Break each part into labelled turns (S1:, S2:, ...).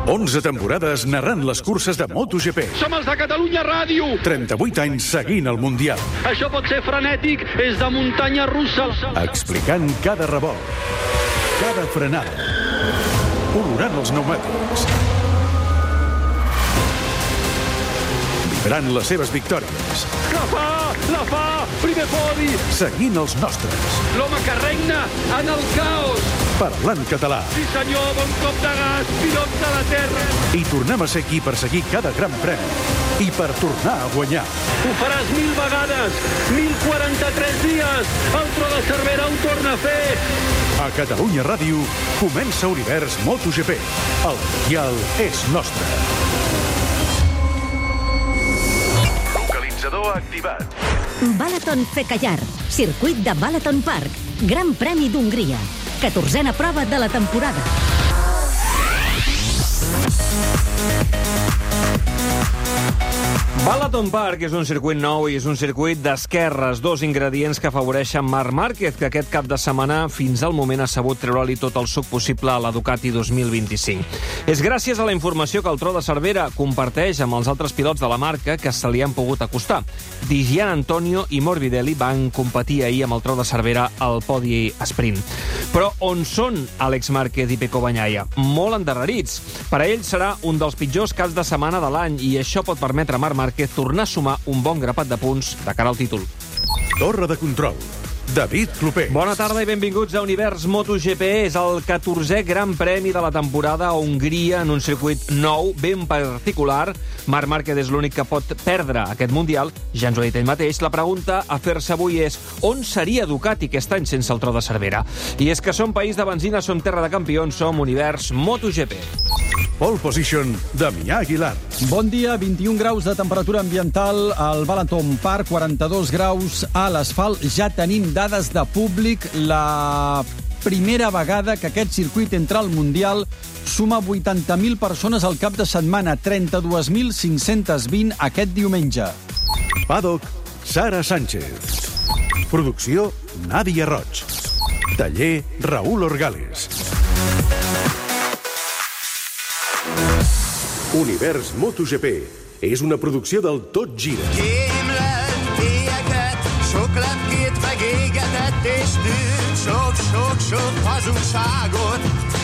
S1: 11 temporades narrant les curses de MotoGP.
S2: Som els de Catalunya Ràdio.
S1: 38 anys seguint el Mundial.
S2: Això pot ser frenètic, és de muntanya russa.
S1: Explicant cada revolt, cada frenada, olorant els pneumàtics, vibrant les seves victòries.
S2: La fa, primer podi.
S1: Seguint els nostres.
S2: L'home que regna en el caos.
S1: Parlant català.
S2: Sí senyor, bon cop de gas, pilot de la terra.
S1: I tornem a ser aquí per seguir cada gran premi i per tornar a guanyar.
S2: Ho faràs 1000 vegades, 1043 dies. El Tro de Cervera ho torna a fer.
S1: A Catalunya Ràdio comença Univers MotoGP. El Mundial és nostre. Localitzador activat.
S3: Balaton Fekayar, circuit de Balaton Park, Gran Premi d'Hongria, 14a prova de la temporada.
S4: Balaton Park és un circuit nou i és un circuit d'esquerres, dos ingredients que afavoreixen Marc Márquez, que aquest cap de setmana fins al moment ha sabut treure-li tot el suc possible a la Ducati 2025. És gràcies a la informació que el Tro de Cervera comparteix amb els altres pilots de la marca que se li han pogut acostar. Di Giannantonio i Morbidelli van competir ahir amb el Tro de Cervera al podi sprint. Però on són Àlex Márquez i Pecco Bagnaia? Molt endarrerits. Per a ells serà un dels pitjors caps de setmana de l'any i això pot permetre a Marc Márquez tornar a sumar un bon grapat de punts de cara al títol.
S1: Torre de control. David Clopé.
S4: Bona tarda i benvinguts a Univers MotoGP. És el 14è Gran Premi de la temporada a Hongria en un circuit nou, ben particular. Marc Márquez és l'únic que pot perdre aquest Mundial. Ja ens ho ha dit ell mateix. La pregunta a fer-se avui és on seria Ducati aquest any sense el Tro de Cervera? I és que som país de benzina, som terra de campions, som Univers MotoGP.
S1: Pole position, Damià Aguilar.
S5: Bon dia, 21 graus de temperatura ambiental al Balaton Park, 42 graus a l'asfalt. Ja tenim dades de públic. La primera vegada que aquest circuit entra al Mundial suma 80.000 persones al cap de setmana, 32.520 aquest diumenge.
S1: Paddock, Sara Sánchez. Producció, Nàdia Roig. Taller, Raúl Orgales. Univers MotoGP és una producció del Tot Gira.
S6: Kémlelt éjeket, sok lett két megégetett, és tűnt sok hazugságot.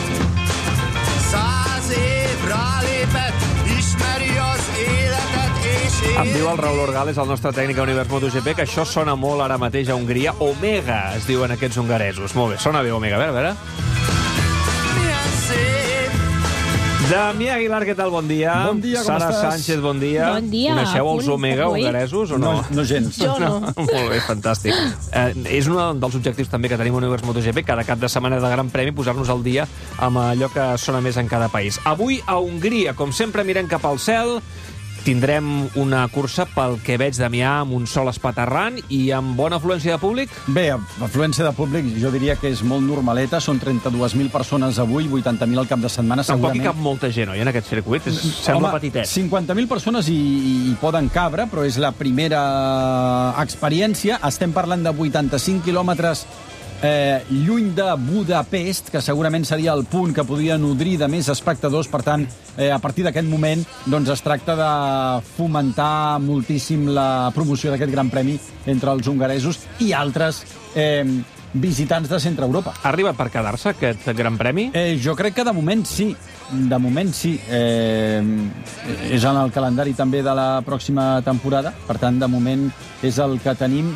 S6: 100 év rálépett, ismeri az életet, és
S4: Em diu el Raúl Orgales, el nostre tècnic a Univers MotoGP, que això sona molt ara mateix a Hongria. Omega, es diuen aquests hongaresos. Molt bé, sona bé Omega, a veure. Damià Aguilar, què tal? Bon dia.
S5: Bon dia, com
S4: Sara
S5: estàs?
S4: Sánchez, bon dia.
S7: Bon dia.
S4: Coneixeu els Omega hongaresos o no?
S5: No gens.
S7: Jo no.
S4: Molt bé, fantàstic. És un dels objectius també que tenim a Univers MotoGP, cada cap de setmana de Gran Premi, posar-nos al dia amb allò que sona més en cada país. Avui a Hongria, com sempre, mirem cap al cel. Tindrem una cursa, pel que veig, Damià, amb un sol espaterrant i amb bona afluència de públic?
S5: Bé, afluència de públic jo diria que és molt normaleta. Són 32.000 persones avui, 80.000 al cap de setmana,
S4: Tampoc
S5: segurament.
S4: hi cap molta gent, oi, en aquest circuit? Sembla petitet.
S5: 50.000 persones hi poden cabre, però és la primera experiència. Estem parlant de 85 quilòmetres lluny de Budapest, que segurament seria el punt que podria nodrir de més espectadors. Per tant, a partir d'aquest moment doncs es tracta de fomentar moltíssim la promoció d'aquest Gran Premi entre els hongaresos i altres visitants de centre Europa.
S4: Ha arribat per quedar-se aquest Gran Premi?
S5: Jo crec que de moment sí. De moment sí. És en el calendari també de la pròxima temporada. Per tant, de moment és el que tenim.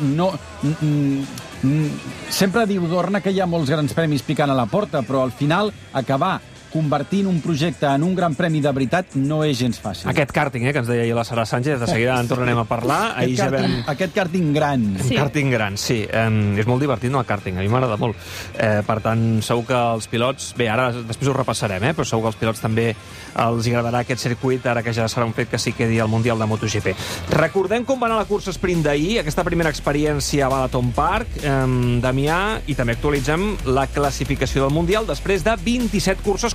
S5: Sempre diu Dorna que hi ha molts grans premis picant a la porta, però al final acabar convertint un projecte en un gran premi de veritat no és gens fàcil.
S4: Aquest càrting, que ens deia ahir la Sara Sánchez, de seguida en tornarem a parlar.
S5: Aquest càrting gran.
S4: Sí. Càrting gran, sí. És molt divertit, no, el càrting. A mi m'agrada molt. Per tant, segur que els pilots... Bé, ara després ho repassarem, però segur que els pilots també els agradarà aquest circuit, ara que ja serà un fet que s'hi quedi al Mundial de MotoGP. Recordem com va anar la cursa sprint d'ahir, aquesta primera experiència a Balaton Park, Damià, i també actualitzem la classificació del Mundial després de 27 curses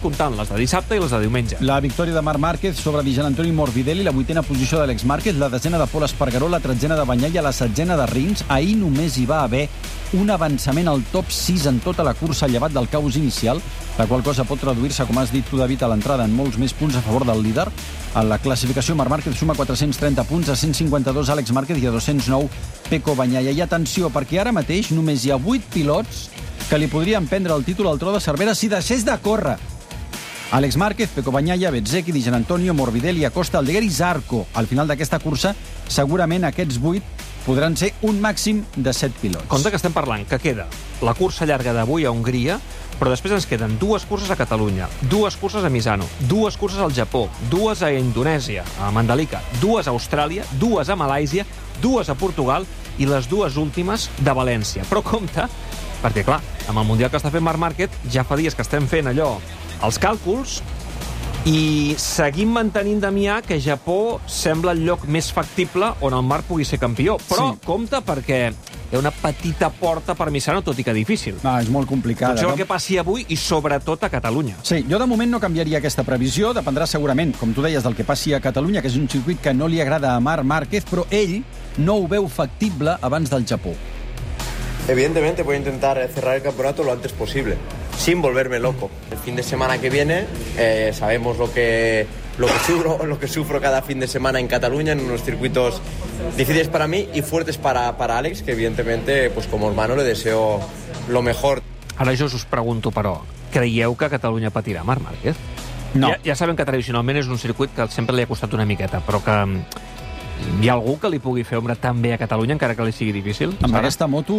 S4: comptant les de dissabte i les de diumenge.
S5: La victòria de Marc Márquez sobre Di Giannantonio i Morbidelli, la 8ª posició d'Àlex Márquez, la 10ª de Pol Espargaró, la 13ª de Bagnaia, la 7ª de Rins. Ahir només hi va haver un avançament al top 6 en tota la cursa, llevat del caos inicial, la qual cosa pot traduir-se, com has dit tu, David, a l'entrada en molts més punts a favor del líder. A la classificació, Marc Márquez suma 430 punts, a 152 Àlex Márquez i a 209 Pecco Bagnaia. I atenció, perquè ara mateix només hi ha 8 pilots que li podrien prendre el títol al Tro de Cervera si deixés de córrer. Àlex Márquez, Pecco Bagnaia, Bezzecchi, Di Giannantonio, Morbidelli, Acosta, Aldeguer i Zarco. Al final d'aquesta cursa, segurament aquests 8 podran ser un màxim de 7 pilots.
S4: Compte que estem parlant que queda la cursa llarga d'avui a Hongria, però després ens queden 2 curses a Catalunya, 2 curses a Misano, 2 curses al Japó, 2 a Indonèsia, a Mandalika, 2 a Austràlia, 2 a Malàisia, 2 a Portugal i les 2 últimes de València. Però compte, perquè clar, amb el Mundial que està fent Marc Márquez, ja fa dies que estem fent allò, els càlculs, i seguim mantenint, Damià, que Japó sembla el lloc més factible on el Marc pugui ser campió. Però sí, compte, perquè hi ha una petita porta per Misano, tot i que difícil.
S5: No, és molt complicada.
S4: Potser el que passi avui i sobretot a Catalunya.
S5: Sí, jo de moment no canviaria aquesta previsió, dependrà segurament, com tu deies, del que passi a Catalunya, que és un circuit que no li agrada a Marc Márquez, però ell no ho veu factible abans del Japó.
S7: Evidentemente voy a intentar cerrar el campeonato lo antes posible, sin volverme loco. El fin de semana que viene sabemos lo que sufro cada fin de semana en Cataluña, en unos circuitos difíciles para mí y fuertes para Àlex, que evidentemente, pues como hermano, le deseo lo mejor.
S4: Ara jo us pregunto, però, creieu que Catalunya patirà Marc Márquez?
S5: No.
S4: Ja sabem que tradicionalment és un circuit que sempre li ha costat una miqueta, però que hi ha algú que li pugui fer ombra també a Catalunya, encara que li sigui difícil?
S5: Amb aquesta moto...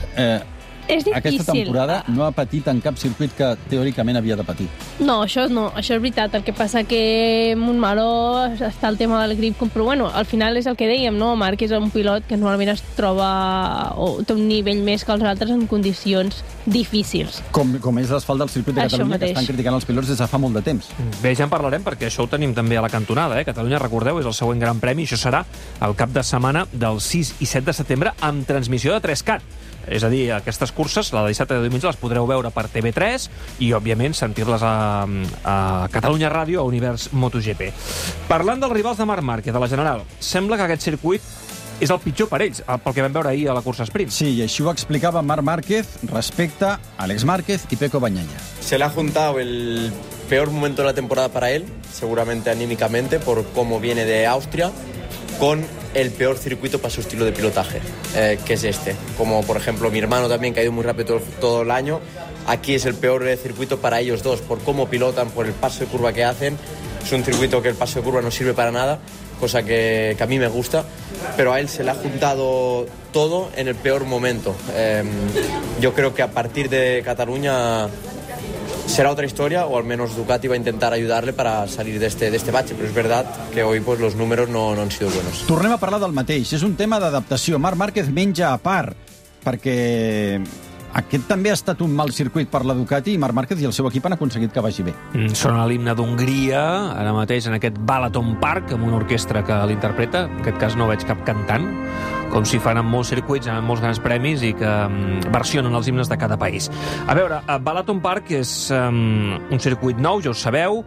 S8: és difícil.
S5: Aquesta temporada no ha patit en cap circuit que teòricament havia de patir.
S8: No, això és veritat. El que passa que Montmeló està el tema del grip, però bueno, al final és el que dèiem, no? Marc és un pilot que normalment es troba o té un nivell més que els altres en condicions difícils.
S5: Com és l'asfalt del circuit de Catalunya, que estan criticant els pilots des de fa molt de temps.
S4: Bé, ja en parlarem, perquè això ho tenim també a la cantonada. Catalunya, recordeu, és el següent gran premi. Això serà el cap de setmana del 6 i 7 de setembre amb transmissió de 3CAT. És a dir, aquestes curses, la de dissabte i de diumenge, les podreu veure per TV3 i, òbviament, sentir-les a Catalunya Ràdio, a Univers MotoGP. Parlant dels rivals de Marc Márquez, de la General, sembla que aquest circuit és el pitjor per ells, pel que vam veure ahir a la cursa sprint.
S5: Sí, i així ho explicava Marc Márquez respecte a Àlex Márquez y Pecco Bagnaia.
S7: Se le ha juntado el peor momento de la temporada para él, seguramente anímicamente, por cómo viene de Austria, con el peor circuito para su estilo de pilotaje, que es este. Como, por ejemplo, mi hermano también, que ha ido muy rápido todo el año. Aquí es el peor circuito para ellos dos, por cómo pilotan, por el paso de curva que hacen. Es un circuito que el paso de curva no sirve para nada, cosa que a mí me gusta, pero a él se le ha juntado todo en el peor momento. Yo creo que a partir de Cataluña será otra historia, o al menos Ducati va a intentar ayudarle para salir de este bache, però és verdad que hoy pues, los números no han sido buenos.
S5: Tornem a parlar del mateix. És un tema d'adaptació. Marc Márquez menja a part, perquè aquest també ha estat un mal circuit per la Ducati i Marc Márquez i el seu equip han aconseguit que vagi bé.
S4: Sona l'himne d'Hongria, ara mateix en aquest Balaton Park, amb una orquestra que l'interpreta. En aquest cas no veig cap cantant, com si fan en molts circuits, en molts grans premis, i que versionen els himnes de cada país. A veure, Balaton Park és un circuit nou, ja ho sabeu.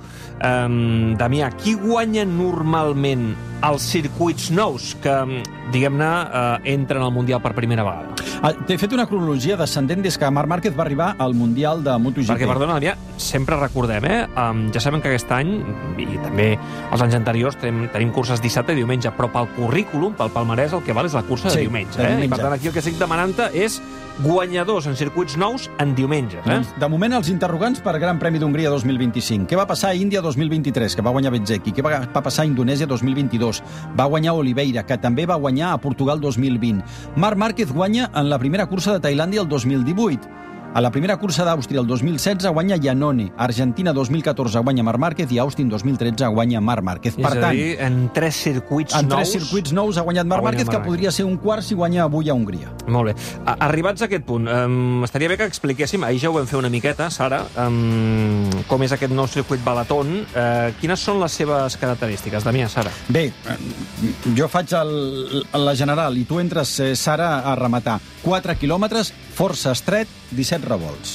S4: Damià, qui guanya normalment els circuits nous que, diguem-ne, entren al Mundial per primera vegada?
S5: T'he fet una cronologia descendent des que Marc Márquez va arribar al Mundial de MotoGP.
S4: Perquè, perdona, Damià, sempre recordem, ja sabem que aquest any, i també els anys anteriors, tenim curses dissabte i diumenge, però pel currículum, pel palmarès, el que val és la cursa de diumenge. I per tant, aquí el que estic demanant-te és guanyadors en circuits nous en diumenges.
S5: De moment, els interrogants per Gran Premi d'Hongria 2025. Què va passar a Índia 2023, que va guanyar Bezzecchi? Què va passar a Indonèsia 2022? Va guanyar Oliveira, que també va guanyar a Portugal 2020. Marc Márquez guanya en la primera cursa de Tailàndia el 2018. A la primera cursa d'Àustria el 2016 guanya Iannone, Argentina 2014 guanya Marc Márquez i Austin 2013 guanya Marc Márquez.
S4: Per tant, és a dir, en 3 circuits nous
S5: ha guanyat Marc Márquez, que podria ser un quart si guanya avui a Hongria.
S4: Molt bé. Arribats a aquest punt, estaria bé que expliquéssim, ahir ja ho vam fer una miqueta, Sara, com és aquest nou circuit Balaton. Quines són les seves característiques, Damià, Sara?
S5: Bé, jo faig la general i tu entres, Sara, a rematar. 4 quilòmetres, força estret, 17 revolts.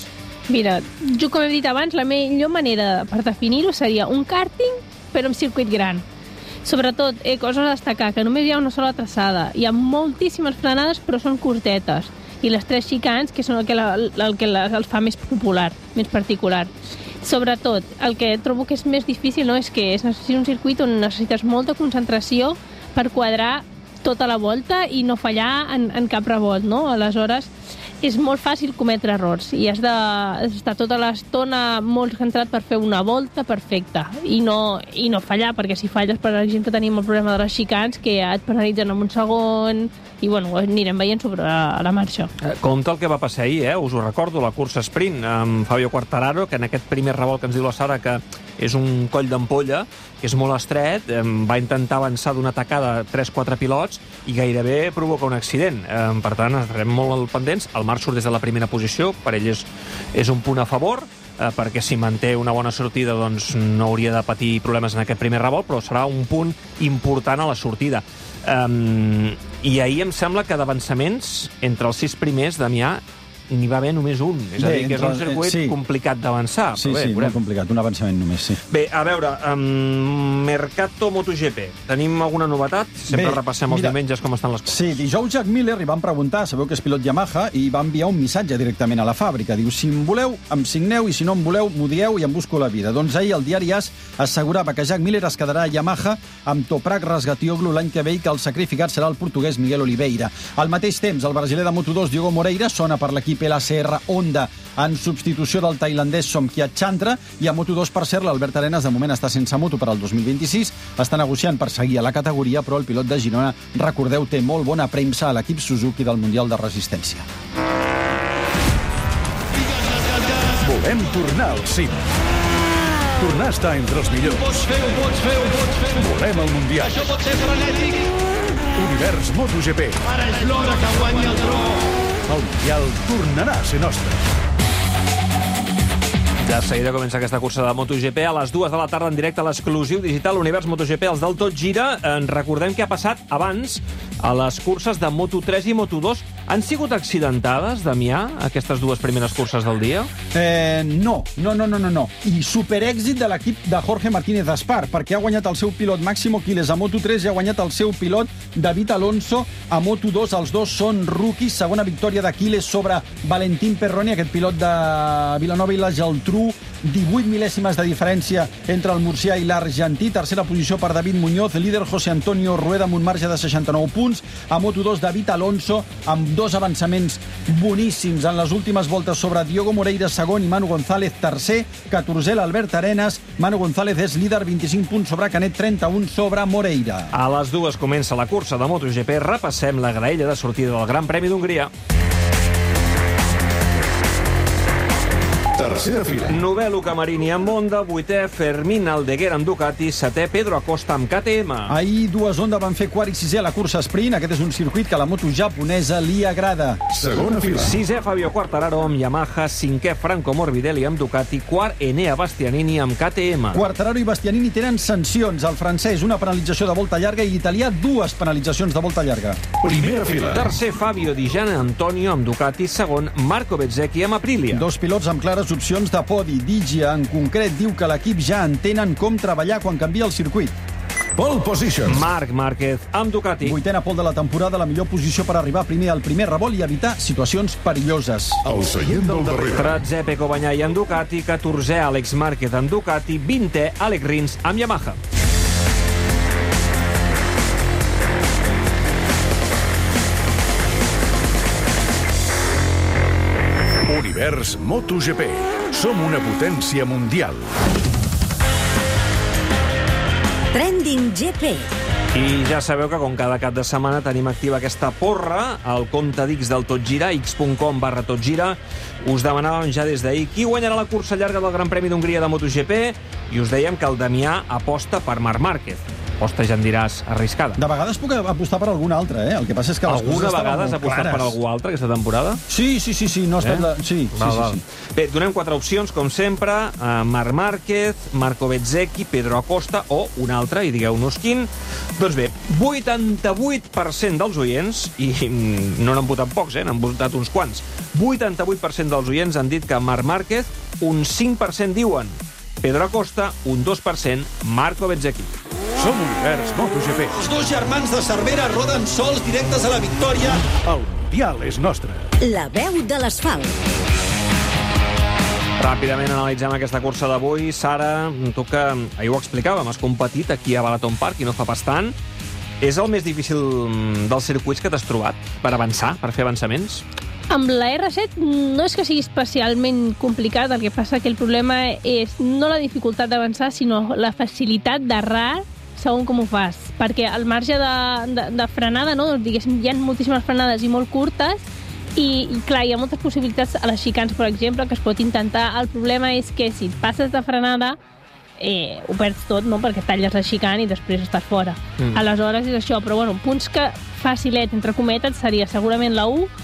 S8: Mira, jo com he dit abans, la millor manera per definir-ho seria un karting, però amb circuit gran. Sobretot, coses a destacar, que només hi ha una sola traçada. Hi ha moltíssimes frenades, però són curtetes. I les 3 xicans, que són el que els fa més popular, més particular. Sobretot, el que trobo que és més difícil és que és un circuit on necessites molta concentració per quadrar tota la volta i no fallar en cap revolt, no? Aleshores, és molt fàcil cometre errors i has d'estar tota l'estona molt centrat per fer una volta perfecta i no fallar, perquè si falles, per exemple, tenim el problema de les xicans, que et penalitzen en un segon i, bueno, ho anirem veient sobre la marxa.
S4: Compte el que va passar ahir, us ho recordo, la cursa sprint amb Fabio Quartararo, que en aquest primer revolt que ens diu la Sara, que és un coll d'ampolla, que és molt estret, va intentar avançar d'una tacada 3-4 pilots i gairebé provoca un accident. Per tant, estarem molt pendents. El Marc surt des de la primera posició, per ell és un punt a favor, perquè si manté una bona sortida doncs no hauria de patir problemes en aquest primer revolt, però serà un punt important a la sortida. I ahir em sembla que d'avançaments entre els 6 primers, Damià, n'hi va haver només un. És a dir, que és un circuit complicat d'avançar.
S5: Sí, molt complicat, un avançament només, sí.
S4: Bé, a veure, Mercato MotoGP, tenim alguna novetat? Sempre repassem els diumenges com estan les coses.
S5: Sí, dijous Jack Miller li van preguntar, sabeu que és pilot Yamaha, i va enviar un missatge directament a la fàbrica. Diu, si em voleu, em signeu, i si no em voleu, m'ho dieu i em busco la vida. Doncs ahir el diari AS assegurava que Jack Miller es quedarà a Yamaha amb Toprak Razgatlioglu l'any que ve i que el sacrificat serà el portuguès Miguel Oliveira. Al mateix temps, el brasiler de Moto2, Diogo Moreira, sona per l'equip LCR Honda en substitució del tailandès Somkiat Chantra, i a Moto2, per cert, l'Albert Arenas de moment està sense moto per al 2026, està negociant per seguir a la categoria, però el pilot de Girona, recordeu, té molt bona premsa a l'equip Suzuki del Mundial de Resistència.
S1: Volem tornar al cim. Tornar a estar entre els millors. Volem el Mundial.
S6: Això pot ser frenètic.
S1: Univers MotoGP.
S6: Ara és l'hora que guanyi el tro.
S1: El Mundial tornarà a ser nostre.
S4: De seguida comença aquesta cursa de MotoGP a les 2 de la tarda en directe a l'exclusiu digital Univers MotoGP, els del Tot Gira. Recordem què ha passat abans a les curses de Moto3 i Moto2. Han sigut accidentades, Damià, aquestes dues primeres curses del dia?
S5: No. I superèxit de l'equip de Jorge Martínez Espar, perquè ha guanyat el seu pilot Máximo Quiles a Moto3 i ha guanyat el seu pilot David Alonso a Moto2. Els dos són rookies. Segona victòria de Quiles sobre Valentín Perroni, aquest pilot de Vilanova i la Geltrú. 18 mil·lèsimes de diferència entre el murcià i l'argentí. Tercera posició per David Muñoz, líder José Antonio Rueda amb un marge de 69 punts. A Moto2, David Alonso amb 2 avançaments boníssims en les últimes voltes sobre Diogo Moreira, segon, i Manu González, tercer. 14è, l'Albert Arenas. Manu González és líder, 25 punts sobre Canet, 31 sobre Moreira.
S4: A les 2 comença la cursa de MotoGP. Repassem la graella de sortida del Gran Premi d'Hongria.
S1: Tercera fila.
S4: Novè Luca Marini amb Honda, 8è Fermín Aldeguer amb Ducati, 7è Pedro Acosta amb KTM.
S5: Ahir dues Honda van fer quart i 6è a la cursa sprint. Aquest és un circuit que a la moto japonesa li agrada.
S1: Segona fila.
S4: 6è Fabio Quartararo amb Yamaha, 5è Franco Morbidelli amb Ducati, quart Enea Bastianini amb KTM.
S5: Quartararo i Bastianini tenen sancions. El francès una penalització de volta llarga i l'italià 2 penalitzacions de volta llarga.
S1: Primera fila.
S4: Tercer Fabio Di Gianantonio amb Ducati, segon Marco Bezzecchi amb Aprilia.
S5: Dos pilots amb clares opcions de podi. Digia, en concret, diu que l'equip ja entenen com treballar quan canvia el circuit.
S1: Pole position.
S4: Marc Márquez amb Ducati.
S5: 8è pole de la temporada, la millor posició per arribar primer al primer revolt i evitar situacions perilloses.
S1: El seient del darrere.
S4: 13è Pecco Bagnaia amb Ducati, 14è Àlex Márquez amb Ducati, 20è Àlex Rins amb Yamaha.
S1: Univers MotoGP. Som una potència mundial.
S3: Trending GP.
S4: I ja sabeu que com cada cap de setmana tenim activa aquesta porra al compte d'X del Tot Gira, x.com/totgira. Us demanàvem ja des d'ahir qui guanyarà la cursa llarga del Gran Premi d'Hongria de MotoGP i us dèiem que el Damià aposta per Marc Márquez. Aposta, ja em diràs, arriscada.
S5: De vegades puc apostar per algun altre, El que passa és que les
S4: alguna
S5: coses
S4: vegada has apostat per algú altre aquesta temporada?
S5: Sí, no ha estat... Sí.
S4: Bé, donem 4 opcions, com sempre. Marc Márquez, Marco Bezzecchi, Pedro Acosta o un altre, i digueu-nos quin. Doncs bé, 88% dels oients, i no n'han votat pocs, n'han votat uns quants, 88% dels oients han dit que Marc Márquez, un 5% diuen Pedro Acosta, un 2% Marco Bezzecchi.
S1: Som Univers MotoGP.
S9: Els dos germans de Cervera roden sols directes a la victòria.
S1: El Mundial és nostre.
S3: La veu de l'asfalt.
S4: Ràpidament analitzem aquesta cursa d'avui. Sara, tu que ahir ho explicàvem, has competit aquí a Balaton Park i no fa pas tant. És el més difícil dels circuits que t'has trobat per avançar, per fer avançaments?
S8: Amb la R7 no és que sigui especialment complicat, el que passa que el problema és no la dificultat d'avançar, sinó la facilitat d'errar segons com ho fas. Perquè al marge de frenada, no? Diguéssim, hi ha moltíssimes frenades i molt curtes, i clar, hi ha moltes possibilitats a les xicans, per exemple, que es pot intentar. El problema és que si et passes de frenada, ho perds tot, no? Perquè talles la xicana i després estàs fora. Aleshores és això, però bueno, punts que facilet, entre cometes, seria segurament la 1,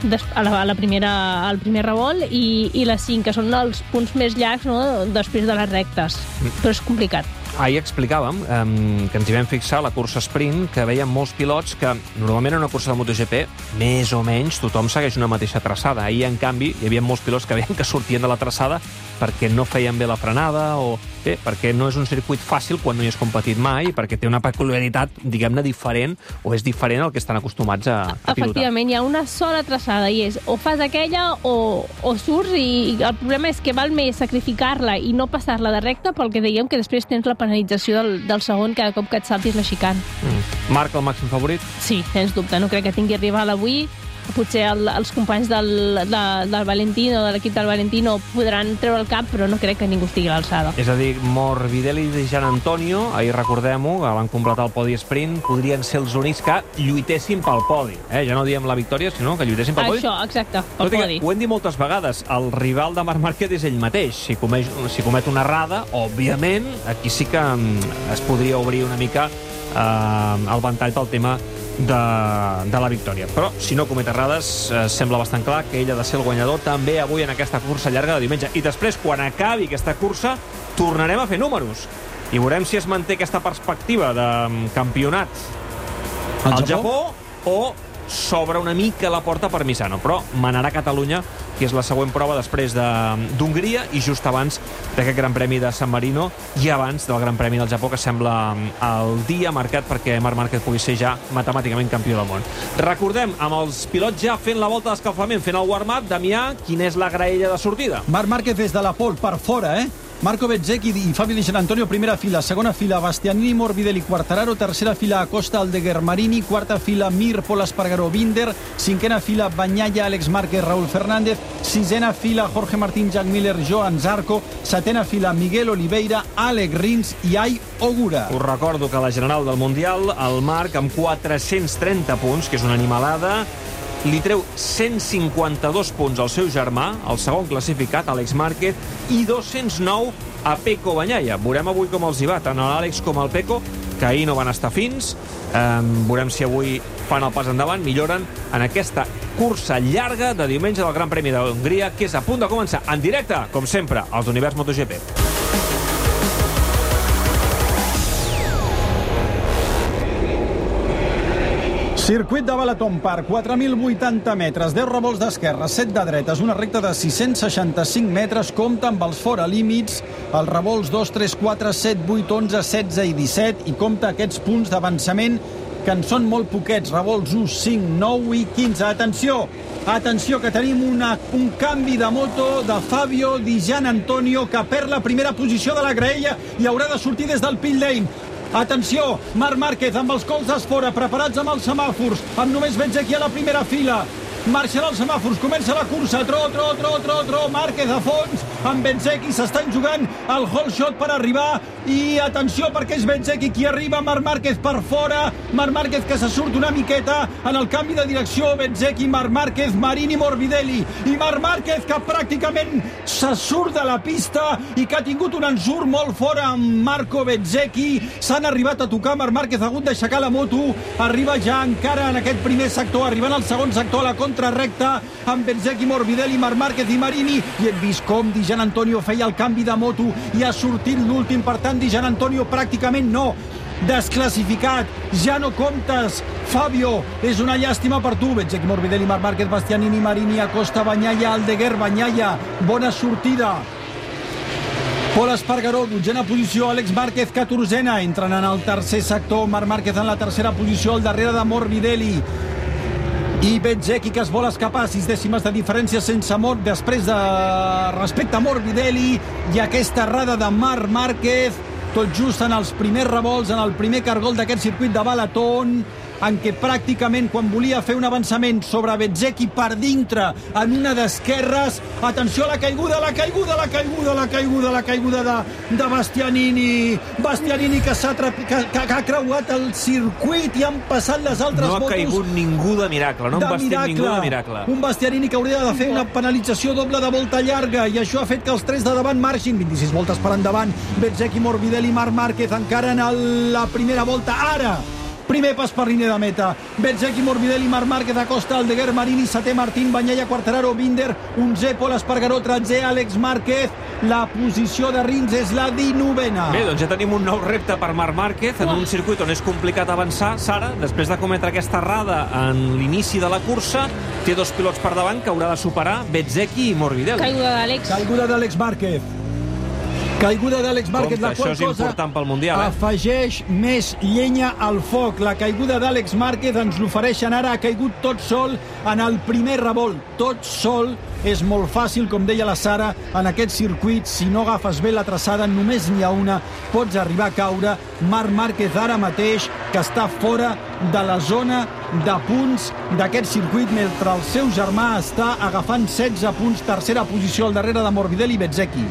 S8: al primer revolt, i la 5, que són els punts més llargs, no? Després de les rectes. Però és complicat.
S4: Ahir explicàvem que ens hi vam fixar a la cursa sprint, que veiem molts pilots que normalment en una cursa de MotoGP més o menys tothom segueix una mateixa traçada. Ahir, en canvi, hi havia molts pilots que veiem que sortien de la traçada perquè no feien bé la frenada o bé, perquè no és un circuit fàcil quan no hi has competit mai, perquè té una peculiaritat, diguem-ne, diferent, o és diferent al que estan acostumats a pilotar.
S8: Efectivament, hi ha una sola traçada i és o fas aquella o surts, i el problema és que val més sacrificar-la i no passar-la de recta, pel que dèiem que després tens la penalització del segon cada cop que et saltis la xicana.
S4: Marc, el màxim favorit?
S8: Sí, sens dubte. No crec que tingui rival avui. Potser els companys del Valentino, de l'equip del Valentino, podran treure el cap, però no crec que ningú estigui a l'alçada.
S4: És a dir, Morbidelli i Gian Antonio, ahir recordem-ho, que van completar el podi sprint, podrien ser els únics que lluitessin pel podi. Ja no diem la victòria, sinó que lluitessin pel podi.
S8: Això, exacte, pel podi.
S4: Ho hem dit moltes vegades, el rival de Marc Márquez és ell mateix. Si comet una errada, òbviament, aquí sí que es podria obrir una mica el ventall pel tema de la victòria. Però si no comet errades, sembla bastant clar que ell ha de ser el guanyador també avui en aquesta cursa llarga de diumenge. I després, quan acabi aquesta cursa, tornarem a fer números i veurem si es manté aquesta perspectiva de campionat al Japó o s'obre una mica la porta per Misano. Però manarà Catalunya, que és la següent prova després d'Hongria i just abans d'aquest Gran Premi de San Marino i abans del Gran Premi del Japó, que sembla el dia marcat perquè Marc Márquez pugui ser ja matemàticament campió del món. Recordem, amb els pilots ja fent la volta d'escalfament, fent el warm-up, Damià, quina és la graella de sortida?
S5: Marc Márquez des de la pole per fora, Marco Bezzecchi i Fabio Di Giannantonio, primera fila. Segona fila, Bastianini, Morbidelli, Quartararo. Tercera fila, Acosta, Aldeguermarini. Quarta fila, Mir, Pol Espargaró, Binder. Cinquena fila, Bagnaia, Àlex Márquez, Raúl Fernández. Sisena fila, Jorge Martín, Jack Miller, Joan Zarco. Setena fila, Miguel Oliveira, Àlex Rins i Ai Ogura.
S4: Us recordo que a la general del Mundial, el Marc, amb 430 punts, que és una animalada, li treu 152 punts al seu germà, el segon classificat, Àlex Márquez, i 209 a Pecco Bagnaia. Veurem avui com els hi va, tant l'Àlex com el Pecco, que ahir no van estar fins. Veurem si avui fan el pas endavant, milloren en aquesta cursa llarga de diumenge del Gran Premi d'Hongria, que és a punt de començar en directe, com sempre, als Univers MotoGP.
S5: Circuit de Balaton Park, 4.080 metres, 10 revolts d'esquerra, 7 de dretes, una recta de 665 metres, compta amb els fora límits, els revolts 2, 3, 4, 7, 8, 11, 16 i 17, i compta aquests punts d'avançament que en són molt poquets, revolts 1, 5, 9 i 15. Atenció, que tenim un canvi de moto de Fabio Di Giannantonio, que perd la primera posició de la graella i haurà de sortir des del pit lane. Atenció, Marc Márquez amb els colzes fora, preparats amb els semàfors, amb només Bezzecchi a la primera fila. Marxarà els semàfors, comença la cursa, tro, Márquez a fons, amb Bezzecchi s'estan jugant el whole shot per arribar, i atenció perquè és Bezzecchi qui arriba, Marc Márquez per fora, Marc Márquez que se surt una miqueta en el canvi de direcció, Bezzecchi, Marc Márquez, Marini, Morbidelli, i Marc Márquez que pràcticament se surt de la pista i que ha tingut un ensurt molt fora amb Marco Bezzecchi, s'han arribat a tocar, Marc Márquez ha hagut d'aixecar la moto, arriba ja encara en aquest primer sector, arribant al segon sector a la contrarrecta, amb Bezzecchi, Morbidelli, Marc Márquez i Marini, i hem vist com Di Giannantonio feia el canvi de moto i ha sortit l'últim, per tant Di Giannantonio pràcticament no desclassificat, ja no comptes, Fabio, és una llàstima per tu. Bezzecchi, Morbidelli, Marc Márquez, Bastianini, Marini, Acosta, Bagnaia, Aldeguer, Bagnaia, bona sortida. Pol Espargaró, 12a posició, Àlex Márquez, 14a, entren en el tercer sector, Marc Márquez en la tercera posició, al darrere de Morbidelli. I Bezzecchi, que es vol escapar, 6 dècimes de diferència sense mort, després de respecte a Morbidelli, i aquesta errada de Marc Márquez, tot just en els primers revolts, en el primer cargol d'aquest circuit de Balaton, en què pràcticament quan volia fer un avançament sobre Bezzecchi per dintre en una d'esquerres, atenció a la caiguda de Bastianini. Bastianini que ha creuat el circuit i han passat les altres motos.
S4: No ha caigut ningú de miracle, no han bastit ningú de miracle.
S5: Un Bastianini que hauria de fer una penalització doble de volta llarga, i això ha fet que els tres de davant marxin 26 voltes per endavant. Bezzecchi, Morbidelli, Marc Márquez encara en la primera volta. Ara primer pas per línia de meta. Bezzecchi, Morbidelli, Marc Márquez, Acosta, Aldeguer, Marini, setè Martín, Bagnaia, Quartararo, Binder, 11è Pol Espargaró, 13è Àlex Márquez. La posició de Rins és la 19a.
S4: Bé, doncs ja tenim un nou repte per Marc Márquez en un circuit on és complicat avançar. Sara, després de cometre aquesta errada en l'inici de la cursa, té dos pilots per davant que haurà de superar, Bezzecchi i Morbidelli.
S5: Caiguda d'Àlex Márquez. Caiguda d'Àlex Márquez, la qual
S4: cosa
S5: important
S4: pel Mundial,
S5: afegeix més llenya al foc. La caiguda d'Àlex Márquez ens l'ofereixen ara, ha caigut tot sol en el primer revolt. Tot sol. És molt fàcil, com deia la Sara, en aquest circuit, si no agafes bé la traçada, només n'hi ha una, pots arribar a caure. Marc Márquez ara mateix, que està fora de la zona de punts d'aquest circuit, mentre el seu germà està agafant 16 punts, tercera posició al darrere de Morbidelli i Bezzecchi.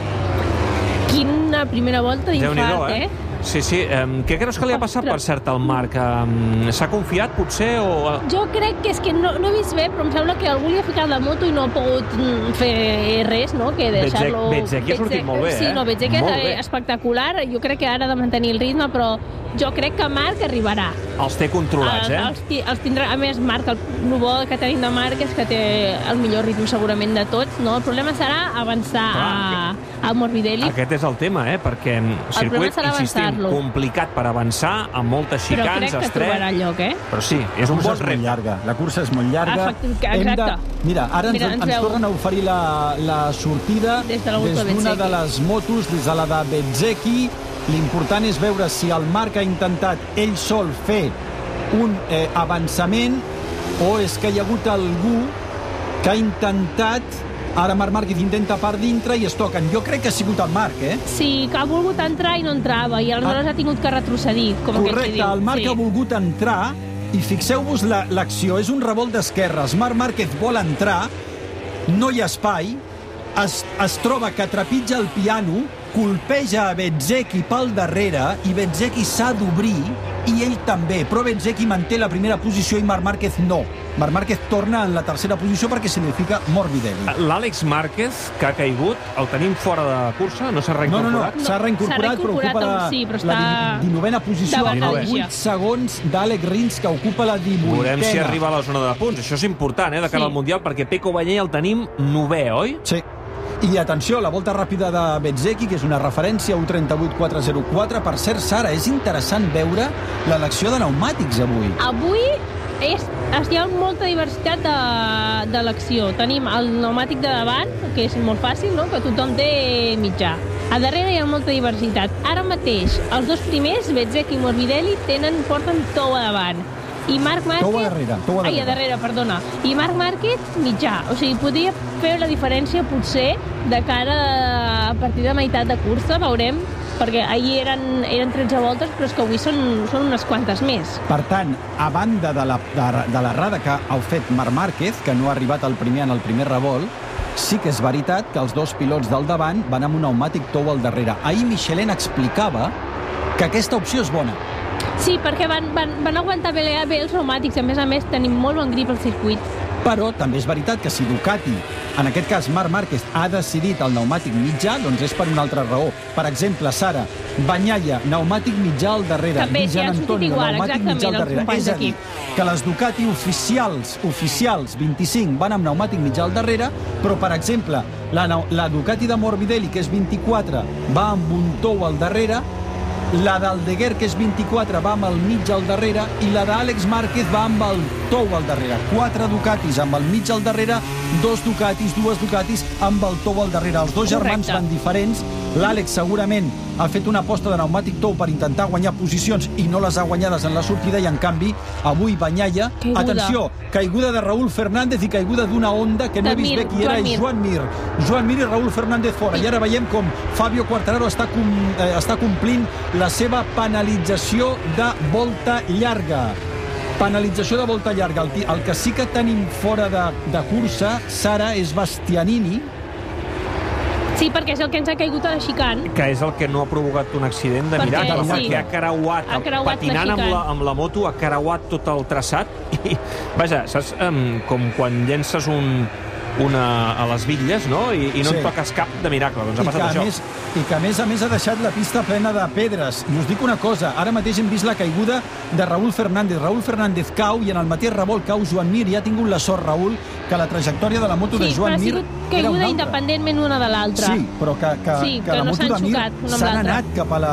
S8: Quina primera volta d'infart, eh?
S4: Sí. Què creus que li ha passat, per cert, al Marc? S'ha confiat, potser?
S8: Jo crec que és que no he vist bé, però em sembla que algú li ha ficat la moto i no ha pogut fer res, no? Que deixar-lo...
S4: Bezzecchi ha sortit molt bé,
S8: Sí, no, Bezzecchi és espectacular. Jo crec que ara ha de mantenir el ritme, però jo crec que Marc arribarà.
S4: Els té controlats,
S8: Els tindrà. A més, Marc, el bo que tenim de Marc és que té el millor ritme segurament de tots, no? El problema serà avançar a Morbidelli.
S4: Aquest és el tema, perquè circuit, insistim, complicat per avançar, amb moltes xicans,
S8: però crec que trobarà lloc,
S4: Però sí, és un bon repte.
S5: La cursa és molt llarga.
S8: Exacte.
S5: Mira, ara ens tornen a oferir la sortida des d'una de les motos, des de la de Bezzecchi. L'important és veure si el Marc ha intentat ell sol fer un avançament o és que hi ha hagut algú que ha intentat. Ara Marc Márquez intenta per dintre i es toquen. Jo crec que ha sigut el Marc,
S8: Sí, que ha volgut entrar i no entrava, i aleshores ha tingut que retrocedir, com aquell que diu.
S5: Correcte, el Marc ha volgut entrar, i fixeu-vos l'acció, és un revolt d'esquerres. Marc Márquez vol entrar, no hi ha espai, es troba que trepitja el piano, colpeja a Bezzecchi pel darrere, i Bezzecchi s'ha d'obrir, i ell també, però Bezzecchi manté la primera posició i Marc Márquez no. Marc Márquez torna en la tercera posició perquè significa Morbidelli.
S4: L'Àlex Márquez, que ha caigut, el tenim fora de cursa? No s'ha reincorporat?
S5: No, s'ha reincorporat, però ocupa la 19a posició, a 8 segons d'Àlex Rins, que ocupa la 18a.
S4: Veurem si arriba a la zona de punts. Això és important, de cara al Mundial, perquè Pecco Bagnaia el tenim 9è, oi?
S5: Sí. I atenció, la volta ràpida de Bezzecchi, que és una referència, 1:38.404. Per cert, Sara, és interessant veure l'elecció de pneumàtics avui.
S8: Avui hi ha molta diversitat d'elecció. Tenim el pneumàtic de davant, que és molt fàcil, no? Que tothom té mitjà. A darrere hi ha molta diversitat. Ara mateix, els dos primers, Bezzecchi i Morbidelli, porten tou a davant. I Marc Márquez...
S5: Tou a darrere.
S8: A darrere, perdona. I Marc Márquez, mitjà. O sigui, podria fer la diferència, potser, de cara a partir de meitat de cursa, veurem, perquè ahir eren 13 voltes, però és que avui són unes quantes més.
S5: Per tant, a banda de l'errada que ha fet Marc Márquez, que no ha arribat al primer en el primer revolt, sí que és veritat que els dos pilots del davant van amb un pneumàtic tou al darrere. Ahir Michelin explicava que aquesta opció és bona.
S8: Sí, perquè van aguantar bé els pneumàtics. A més, tenim molt bon grip al circuit.
S5: Però també és veritat que si Ducati, en aquest cas Marc Márquez, ha decidit el pneumàtic mitjà, doncs és per una altra raó. Per exemple, Sara, Bagnaia, pneumàtic mitjà al darrere.
S8: També,
S5: Gian Antonio, pneumàtic mitjà al darrere. És a dir, que les Ducati oficials 25 van amb pneumàtic mitjà al darrere, però, per exemple, la Ducati de Morbidelli, que és 24, va amb un tou al darrere, La d'Aldeguer, que és 24, va amb el mig al darrere, i la d'Àlex Márquez va amb el tou al darrere. 4 Ducatis amb el mig al darrere, 2 Ducatis amb el tou al darrere. Els dos germans van diferents. L'Àlex segurament ha fet una aposta de pneumàtic tou per intentar guanyar posicions i no les ha guanyades en la sortida, i en canvi avui Bagnaia, atenció, caiguda de Raúl Fernández i caiguda d'una Honda que no he vist bé qui era, és Joan Mir i Raúl Fernández fora. I ara veiem com Fabio Quartararo està complint la seva penalització de volta llarga. Penalització de volta llarga. El que sí que tenim fora de cursa, Sara, és Bastianini.
S8: Sí, perquè és el que ens ha caigut a la xicane.
S4: Que és el que no ha provocat un accident de miracle, perquè ha creuat patinant amb la moto, ha creuat tot el traçat. I, vaja, saps com quan llences a les bitlles, no? I no et toques cap de miracle. Doncs ha passat això.
S5: I que, a més, ha deixat la pista plena de pedres. I us dic una cosa, ara mateix hem vist la caiguda de Raúl Fernández. Raúl Fernández cau i en el mateix revolt cau Joan Mir, i ha tingut la sort, Raúl, que la trajectòria de la moto de Joan Mir era una altra.
S8: Sí, però ha sigut caiguda independentment una de l'altra.
S5: Sí, però que la moto de Mir s'ha anat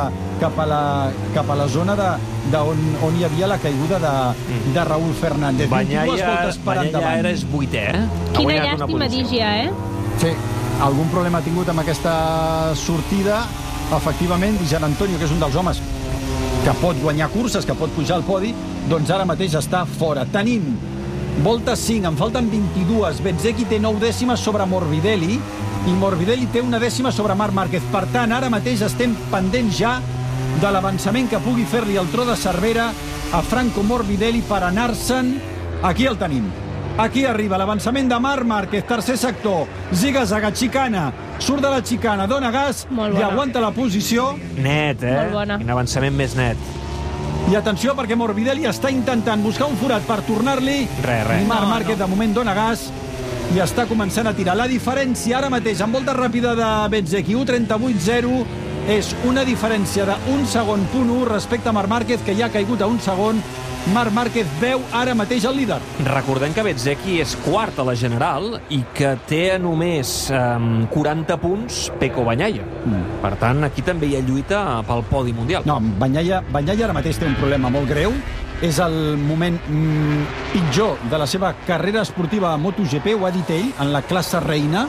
S5: cap a la zona on hi havia la caiguda de Raúl Fernández.
S4: Bagnaia ara és 8è,
S8: Quina llàstima, Digia,
S5: Sí, algun problema ha tingut amb aquesta sortida. Efectivament, Gian Antonio, que és un dels homes que pot guanyar curses, que pot pujar al podi, doncs ara mateix està fora. Tenim volta 5, en falten 22. Bezzecchi té 9 dècimes sobre Morbidelli i Morbidelli té 1 dècima sobre Marc Márquez. Per tant, ara mateix estem pendents ja de l'avançament que pugui fer-li el tro de Cervera a Franco Morbidelli per anar-se'n. Aquí el tenim. Aquí arriba l'avançament de Marc Márquez, tercer sector, ziga-zaga, xicana, surt de la xicana, dona gas i aguanta la posició.
S4: Net, Quin avançament més net.
S5: I atenció, perquè Morbidelli està intentant buscar un forat per tornar-li.
S4: Res.
S5: I Marc Márquez, de moment, dona gas i està començant a tirar. La diferència ara mateix, en volta ràpida de Bezzecchi, 1:38.0, és una diferència d'1 segon punt 1 respecte a Marc Márquez, que ja ha caigut a 1 segon. Marc Márquez veu ara mateix el líder.
S4: Recordem que Bezzecchi és quart a la general i que té a només 40 punts Pecco Bagnaia. Per tant, aquí també hi ha lluita pel podi mundial.
S5: No, Bagnaia ara mateix té un problema molt greu. És el moment pitjor de la seva carrera esportiva a MotoGP, ho ha dit ell, en la classe reina.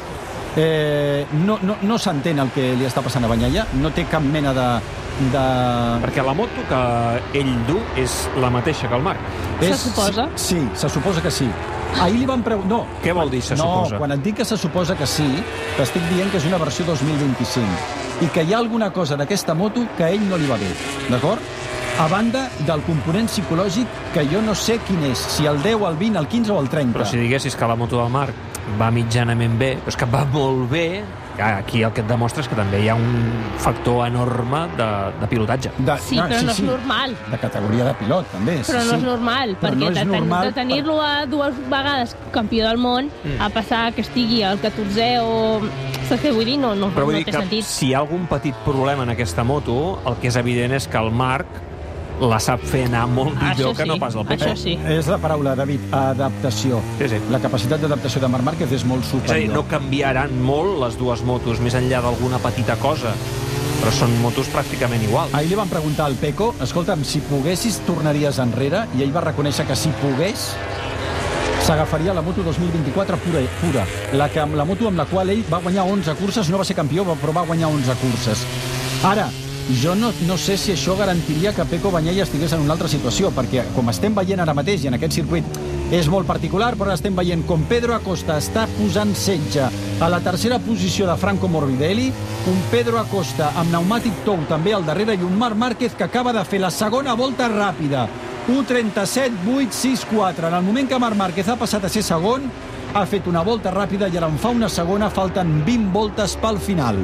S5: No s'entén el que li està passant a Bagnaia, no té cap mena de...
S4: Perquè la moto que ell du és la mateixa que el Marc.
S8: Se suposa?
S5: Sí, se suposa que sí. Ahir li van preguntar... No.
S4: Què vol dir se suposa?
S5: No, quan et dic que se suposa que sí, t'estic dient que és una versió 2025 i que hi ha alguna cosa d'aquesta moto que a ell no li va bé, d'acord? A banda del component psicològic, que jo no sé quin és, si el 10, el 20, el 15 o el 30.
S4: Però si diguessis que la moto del Marc va mitjanament bé, però és que va molt bé, aquí el que et demostra és que també hi ha un factor enorme de pilotatge.
S8: Sí, però no és normal.
S5: De categoria de pilot, també.
S8: Però no és normal, perquè de tenir-lo a 2 vegades campió del món, a passar que estigui al 14è o... Saps què vull dir? No té sentit.
S4: Si hi ha algun petit problema en aquesta moto, el que és evident és que el Marc la sap fer anar molt millor que no pas el Pecco.
S8: Això sí.
S5: És la paraula, David, adaptació.
S4: Sí.
S5: La capacitat d'adaptació de Marc Márquez és molt superior.
S4: És a dir, no canviaran molt les dues motos, més enllà d'alguna petita cosa, però són motos pràcticament iguals.
S5: Ahir li van preguntar al Pecco, escolta'm, si poguessis tornaries enrere, i ell va reconèixer que si pogués s'agafaria la moto 2024 pura. La moto amb la qual ell va guanyar 11 curses, no va ser campió, però va guanyar 11 curses. Ara, jo no sé si això garantiria que Pecco Bagnaia estigués en una altra situació, perquè com estem veient ara mateix, i en aquest circuit és molt particular, però ara estem veient com Pedro Acosta està posant setge a la tercera posició de Franco Morbidelli, un Pedro Acosta amb pneumàtic tou també al darrere, i un Marc Márquez que acaba de fer la segona volta ràpida, 1:37.864. En el moment que Marc Márquez ha passat a ser segon, ha fet una volta ràpida i ara en fa una segona, falten 20 voltes pel final.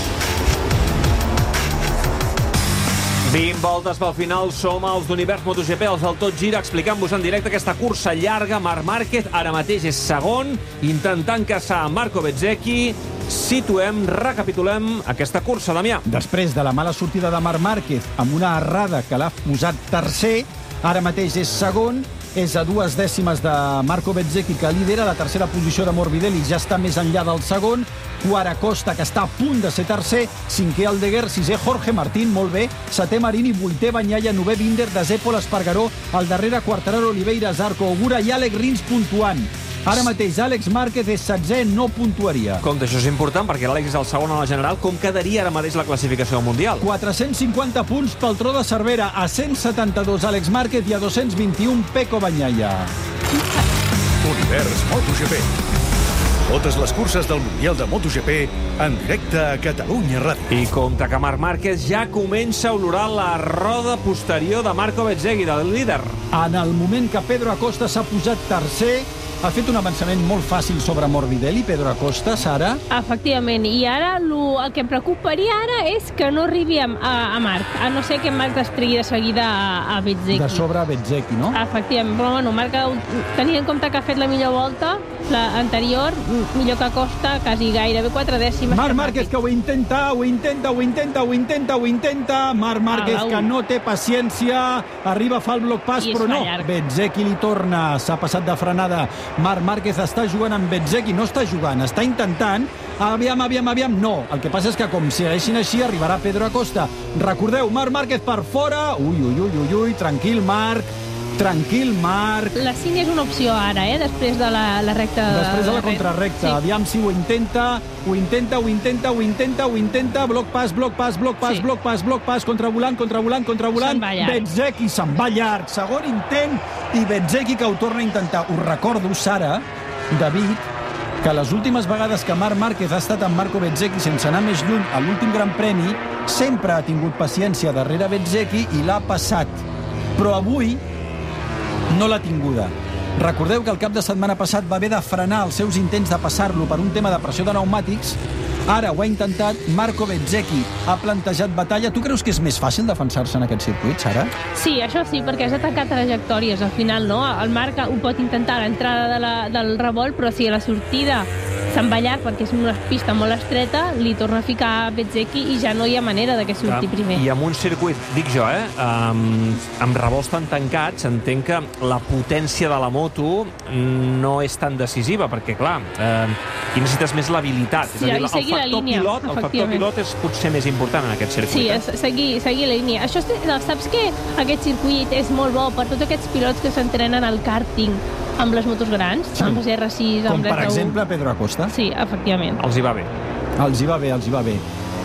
S4: 20 voltes pel final, som els d'Univers MotoGP, els del Tot Gira, explicant-vos en directe aquesta cursa llarga. Marc Márquez ara mateix és segon, intentant caçar Marco Bezzecchi. Recapitulem aquesta cursa, Damià.
S5: Després de la mala sortida de Marc Márquez, amb una errada que l'ha posat tercer, ara mateix és segon, és a 2 dècimes de Marco Bezzecchi, que lidera. La tercera posició de Morbidelli ja està més enllà del segon. Quart Acosta, que està a punt de ser tercer. 5è Aldeguer, 6è Jorge Martín, molt bé. 7è Marini, 8è Bagnaia, 9è Binder, 10è Pol Espargaró. Al darrere Quartararo, Oliveira, Zarco, Ogura i Àlex Rins puntuant. Ara mateix Àlex Márquez és 7è, no puntuaria.
S4: Compte, això és important, perquè l'Àlex és el segon a la general. Com quedaria ara mateix la classificació del Mundial?
S5: 450 punts pel Tro de Cervera, a 172 Àlex Márquez i a 221 Pecco Bagnaia.
S1: Univers MotoGP. Totes les curses del Mundial de MotoGP en directe a Catalunya Ràdio.
S4: I compte que Marc Márquez ja comença a olorar la roda posterior de Marco Bezzecchi, del líder.
S5: En el moment que Pedro Acosta s'ha posat tercer, ha fet un avançament molt fàcil sobre Morbidelli, Pedro Acosta, Sara.
S8: Efectivament, i ara el que em preocuparia ara és que no arribi a Marc, a no ser que Marc destregui de seguida a Bezzecchi.
S5: De sobre a Bezzecchi, no?
S8: Efectivament, però bueno, Marc, tenint en compte que ha fet la millor volta, l'anterior, millor que Acosta, quasi gairebé 4 dècimes.
S5: Marc Márquez, que ho intenta. Marc Márquez, que no té paciència, arriba a fer el bloc pas, però no. Bezzecchi li torna, s'ha passat de frenada. Marc Márquez està jugant amb Bezzecchi, no està jugant, està intentant. Aviam, no. El que passa és que com segueixin així arribarà Pedro Acosta. Recordeu, Marc Márquez per fora. Ui, tranquil, Marc. La 5 és una opció ara, després de la recta. Després de la contrarrecta. Sí. Aviam si ho intenta. Ho intenta. Bloc pas, contravolant. Bezzecchi se'n va llarg. Segon intent i Bezzecchi que ho torna a intentar. Us recordo, Sara, David, que les últimes vegades que Marc Márquez ha estat amb Marco Bezzecchi sense anar més lluny a l'últim Gran Premi, sempre ha tingut paciència darrere Bezzecchi i l'ha passat. Però avui no l'ha tinguda. Recordeu que el cap de setmana passat va haver de frenar els seus intents de passar-lo per un tema de pressió de pneumàtics. Ara ho ha intentat, Marco Bezzecchi ha plantejat batalla. Tu creus que és més fàcil defensar-se en aquest circuit, Sara?
S8: Sí, això sí, perquè has de tancar trajectòries al final, no? El Marc ho pot intentar a l'entrada del revolt, però si a la sortida se'n va llarg perquè és una pista molt estreta, li torna a ficar Bezzecchi i ja no hi ha manera de que surti primer.
S4: I amb un circuit, dic jo, amb revolts tan tancats, entenc que la potència de la moto no és tan decisiva, perquè, clar, hi necessites més l'habilitat.
S8: Sí, el
S4: factor pilot és potser més important en aquest circuit.
S8: Sí, seguir la línia. Això, saps que aquest circuit és molt bo per tots aquests pilots que s'entrenen al karting amb les motos grans, amb les R6, amb
S5: les R1. Com, per exemple, Pedro Acosta?
S8: Sí, efectivament.
S4: Els hi va bé.
S5: Els hi va bé.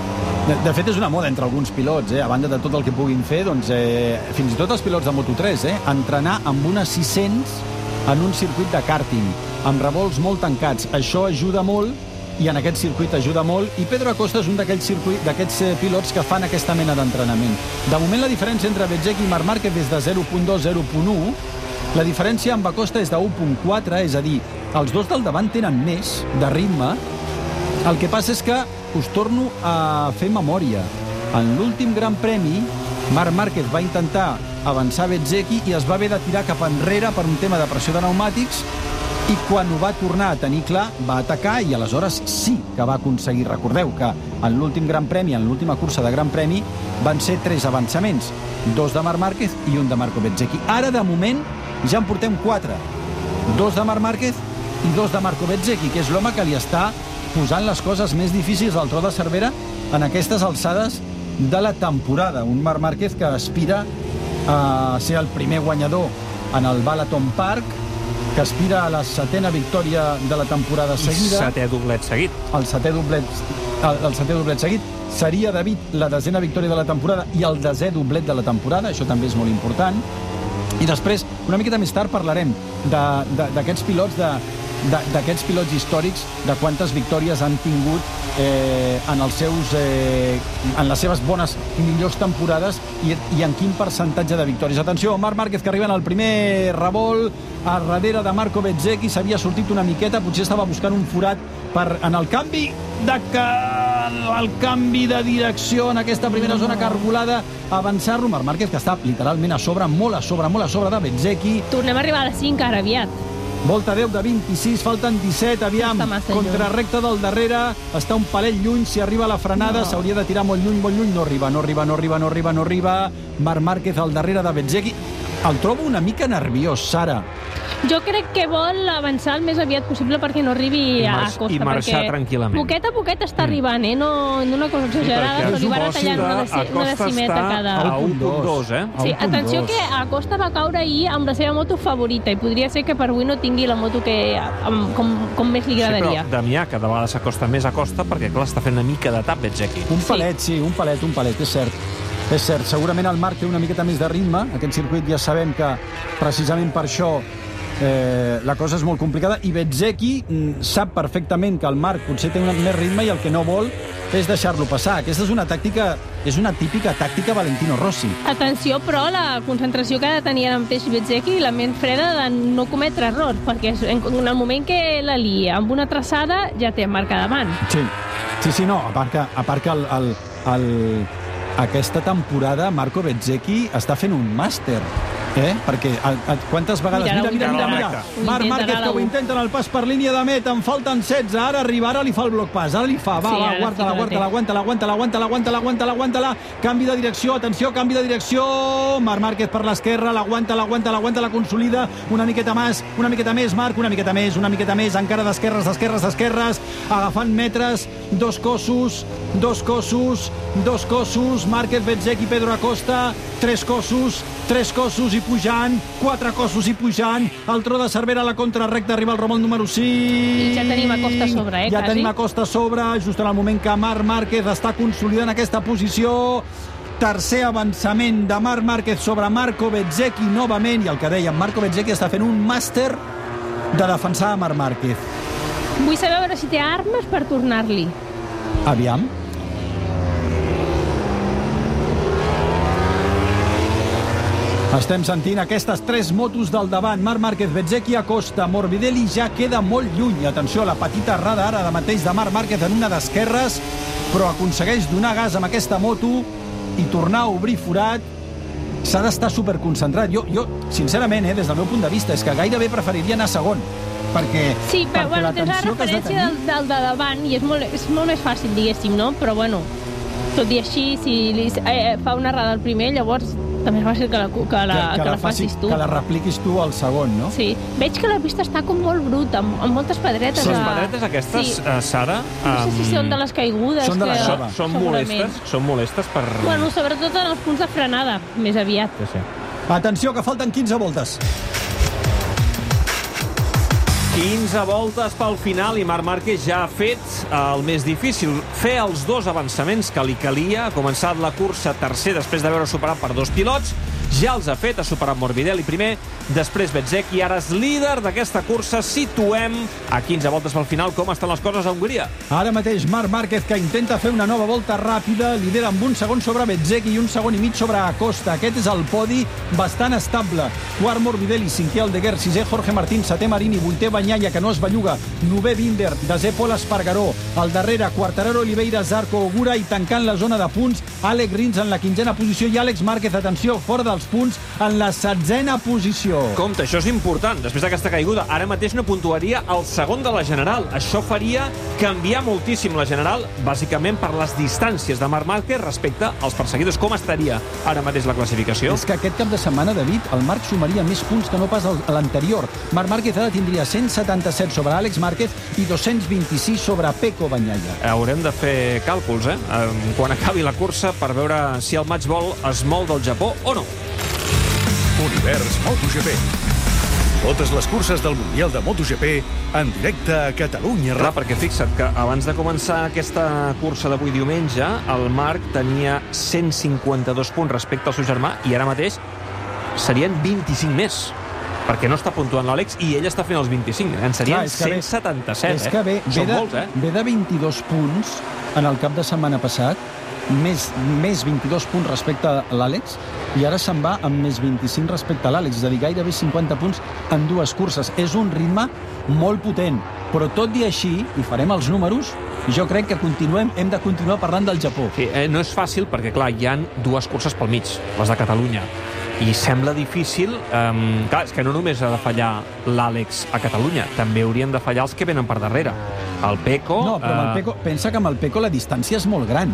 S5: De fet, és una moda entre alguns pilots, a banda de tot el que puguin fer, doncs, fins i tot els pilots de Moto3, entrenar amb una 600 en un circuit de karting, amb revolts molt tancats. Això ajuda molt, i en aquest circuit ajuda molt, i Pedro Acosta és un d'aquests pilots que fan aquesta mena d'entrenament. De moment, la diferència entre Bezzecchi i Marc Márquez és de 0.2, 0.1. La diferència amb Acosta és de 1.4, és a dir, els dos del davant tenen més de ritme. El que passa és que us torno a fer memòria. En l'últim Gran Premi, Marc Márquez va intentar avançar Bezzecchi i es va haver de tirar cap enrere per un tema de pressió de pneumàtics, i quan ho va tornar a tenir clar, va atacar i aleshores sí que va aconseguir. Recordeu que en l'últim Gran Premi, en l'última cursa de Gran Premi, van ser 3 avançaments, 2 de Marc Márquez i 1 de Marco Bezzecchi. Ara, de moment, ja en portem 4. 2 de Marc Márquez i 2 de Marco Bezzecchi, que és l'home que li està posant les coses més difícils al Tro de Cervera en aquestes alçades de la temporada. Un Marc Márquez que aspira a ser el primer guanyador en el Balaton Park, que aspira a la 7ª victòria de la temporada seguida.
S4: I 7è doblet seguit.
S5: El 7è doblet seguit. Seria, David, la 10ª victòria de la temporada i el 10è doblet de la temporada. Això també és molt important. I després, una miqueta més tard, parlarem d'aquests pilots, d'aquests pilots històrics, de quantes victòries han tingut en les seves bones i millors temporades i en quin percentatge de victòries. Atenció, Marc Márquez, que arriba en el primer revolt, a darrere de Marco Bezzecchi, s'havia sortit una miqueta, potser estava buscant un forat en el canvi de direcció en aquesta primera zona cargolada, avançar-lo. Marc Márquez, que està literalment a sobre, molt a sobre de Bezzecchi.
S8: Tornem a arribar a les 5 ara, aviat.
S5: Volta 10 de 26, falten 17, aviam, contrarrecta del darrere, està un palet lluny, si arriba a la frenada s'hauria de tirar molt lluny, no arriba. Marc Márquez al darrere de Bezzecchi. El trobo una mica nerviós, Sara.
S8: Jo crec que vol avançar el més aviat possible perquè no arribi a Costa.
S4: I marxar tranquil·lament.
S8: Poquet a poquet està arribant, no una cosa exagerada, però li va retallant una decimeta cada...
S4: A 1.2, eh?
S8: Sí, atenció que a Costa va caure ahir amb la seva moto favorita i podria ser que per avui no tingui la moto que com més li agradaria.
S4: Sí, però Damià cada vegada s'acosta més a Costa perquè, clar, està fent una mica de tap, Bezzecchi.
S5: Un palet, sí, un palet, és cert. És cert, segurament el Marc té una miqueta més de ritme. Aquest circuit ja sabem que precisament per això la cosa és molt complicada, i Bezzecchi sap perfectament que el Marc potser té més ritme i el que no vol és deixar-lo passar. Aquesta és una típica tàctica Valentino Rossi.
S8: Atenció, però, la concentració que ha de tenir en peix Bezzecchi i la ment freda de no cometre errors, perquè en el moment que la lia amb una traçada ja té Marc davant.
S5: Sí, no, a part que aquesta temporada Marco Bezzecchi està fent un màster. Perquè quantes vegades... Mira. Marc Márquez que ho intenta en el pas per línia de meta, en falten 16, ara li fa el bloc pas, ara li fa, aguanta-la, canvi de direcció, atenció, canvi de direcció, Marc Márquez per l'esquerra, l'aguanta, la consolida, una miqueta més, Marc, una miqueta més, encara d'esquerres, agafant metres, dos cossos, Márquez, Bezzecchi, Pedro Acosta, tres cossos i pujant, 4 cossos i pujant, el tro de Cervera a la contrarrecta, arriba el Romol número 5.
S8: I ja tenim Acosta a sobre,
S5: Ja tenim Acosta a sobre, just en el moment que Marc Márquez està consolidant aquesta posició. Tercer avançament de Marc Márquez sobre Marco Bezzecchi novament, i el que dèiem, Marco Bezzecchi està fent un màster de defensar a Marc Márquez.
S8: Vull saber si té armes per tornar-li.
S5: Aviam. Estem sentint aquestes 3 motos del davant. Marc Márquez, Bezzecchi, Acosta. Morbidelli ja queda molt lluny. Atenció, la petita errada ara de mateix de Marc Márquez en una d'esquerres, però aconsegueix donar gas amb aquesta moto i tornar a obrir forat. S'ha d'estar superconcentrat. Jo, sincerament, des del meu punt de vista, és que gairebé preferiria anar segon. Perquè,
S8: sí, però tens la referència del de davant i és molt més fàcil, diguéssim, no? Però, tot i així, si fa una errada al primer, llavors també és fàcil que la facis tu.
S5: Que la repliquis tu al segon, no?
S8: Sí. Veig que la pista està com molt bruta, amb moltes pedretes.
S4: Les pedretes aquestes, Sara...
S8: No sé si són de les caigudes.
S4: Són molestes per...
S8: Sobretot en els punts de frenada, més aviat.
S4: Sí.
S5: Atenció, que falten 15 voltes.
S4: 15 voltes pel final i Marc Márquez ja ha fet el més difícil, fer els 2 avançaments que li calia. Ha començat la cursa tercer després d'haver-ho superat per 2 pilots. Ja els ha fet, ha superat Morbidelli primer, després Bezzecchi, ara és líder d'aquesta cursa. Situem a 15 voltes pel final com estan les coses a Hongria.
S5: Ara mateix Marc Márquez, que intenta fer una nova volta ràpida, lidera amb 1 segon sobre Bezzecchi i 1 segon i mig sobre Acosta. Aquest és el podi bastant estable. Quart Morbidelli, 5è Aldeguer, 6è Jorge Martín, 7è Marini, 8è Bagnaia, que no es belluga, 9è Binder, 10è Pol Espargaró, al darrere Quartararo, Oliveira, Zarco, Ogura, i tancant la zona de punts Àlex Rins en la 15a posició i Àlex Márquez, atenció, fora dels punts, en la 16a posició.
S4: Compte, això és important. Després d'aquesta caiguda, ara mateix no puntuaria el segon de la general. Això faria canviar moltíssim la general, bàsicament per les distàncies de Marc Márquez respecte als perseguidors. Com estaria ara mateix la classificació?
S5: És que aquest cap de setmana, David, el Marc sumaria més punts que no pas a l'anterior. Marc Márquez ara tindria 177 sobre Àlex Márquez i 226 sobre Pecco Bagnaia.
S4: Haurem de fer càlculs, quan acabi la cursa, per veure si el matchball es mou del Japó o no.
S1: Univers MotoGP. Totes les curses del Mundial de MotoGP en directe a Catalunya.
S4: Clar, perquè fixa't que abans de començar aquesta cursa d'avui diumenge, el Marc tenia 152 punts respecte al seu germà i ara mateix serien 25 més, perquè no està puntuant l'Àlex i ell està fent els 25. En serien 177.
S5: És que
S4: Són molts,
S5: ve de 22 punts en el cap de setmana passat, més 22 punts respecte a l'Àlex, i ara se'n va amb més 25 respecte a l'Àlex, és a dir, gairebé 50 punts en 2 curses. És un ritme molt potent, però tot i així, i farem els números, jo crec que hem de continuar parlant del Japó.
S4: Sí, no és fàcil perquè, clar, hi ha 2 curses pel mig, les de Catalunya, i sembla difícil... clar, és que no només ha de fallar l'Àlex a Catalunya, també haurien de fallar els que venen per darrere. El Pecco...
S5: No, però amb el Pecco, pensa que amb el Pecco la distància és molt gran.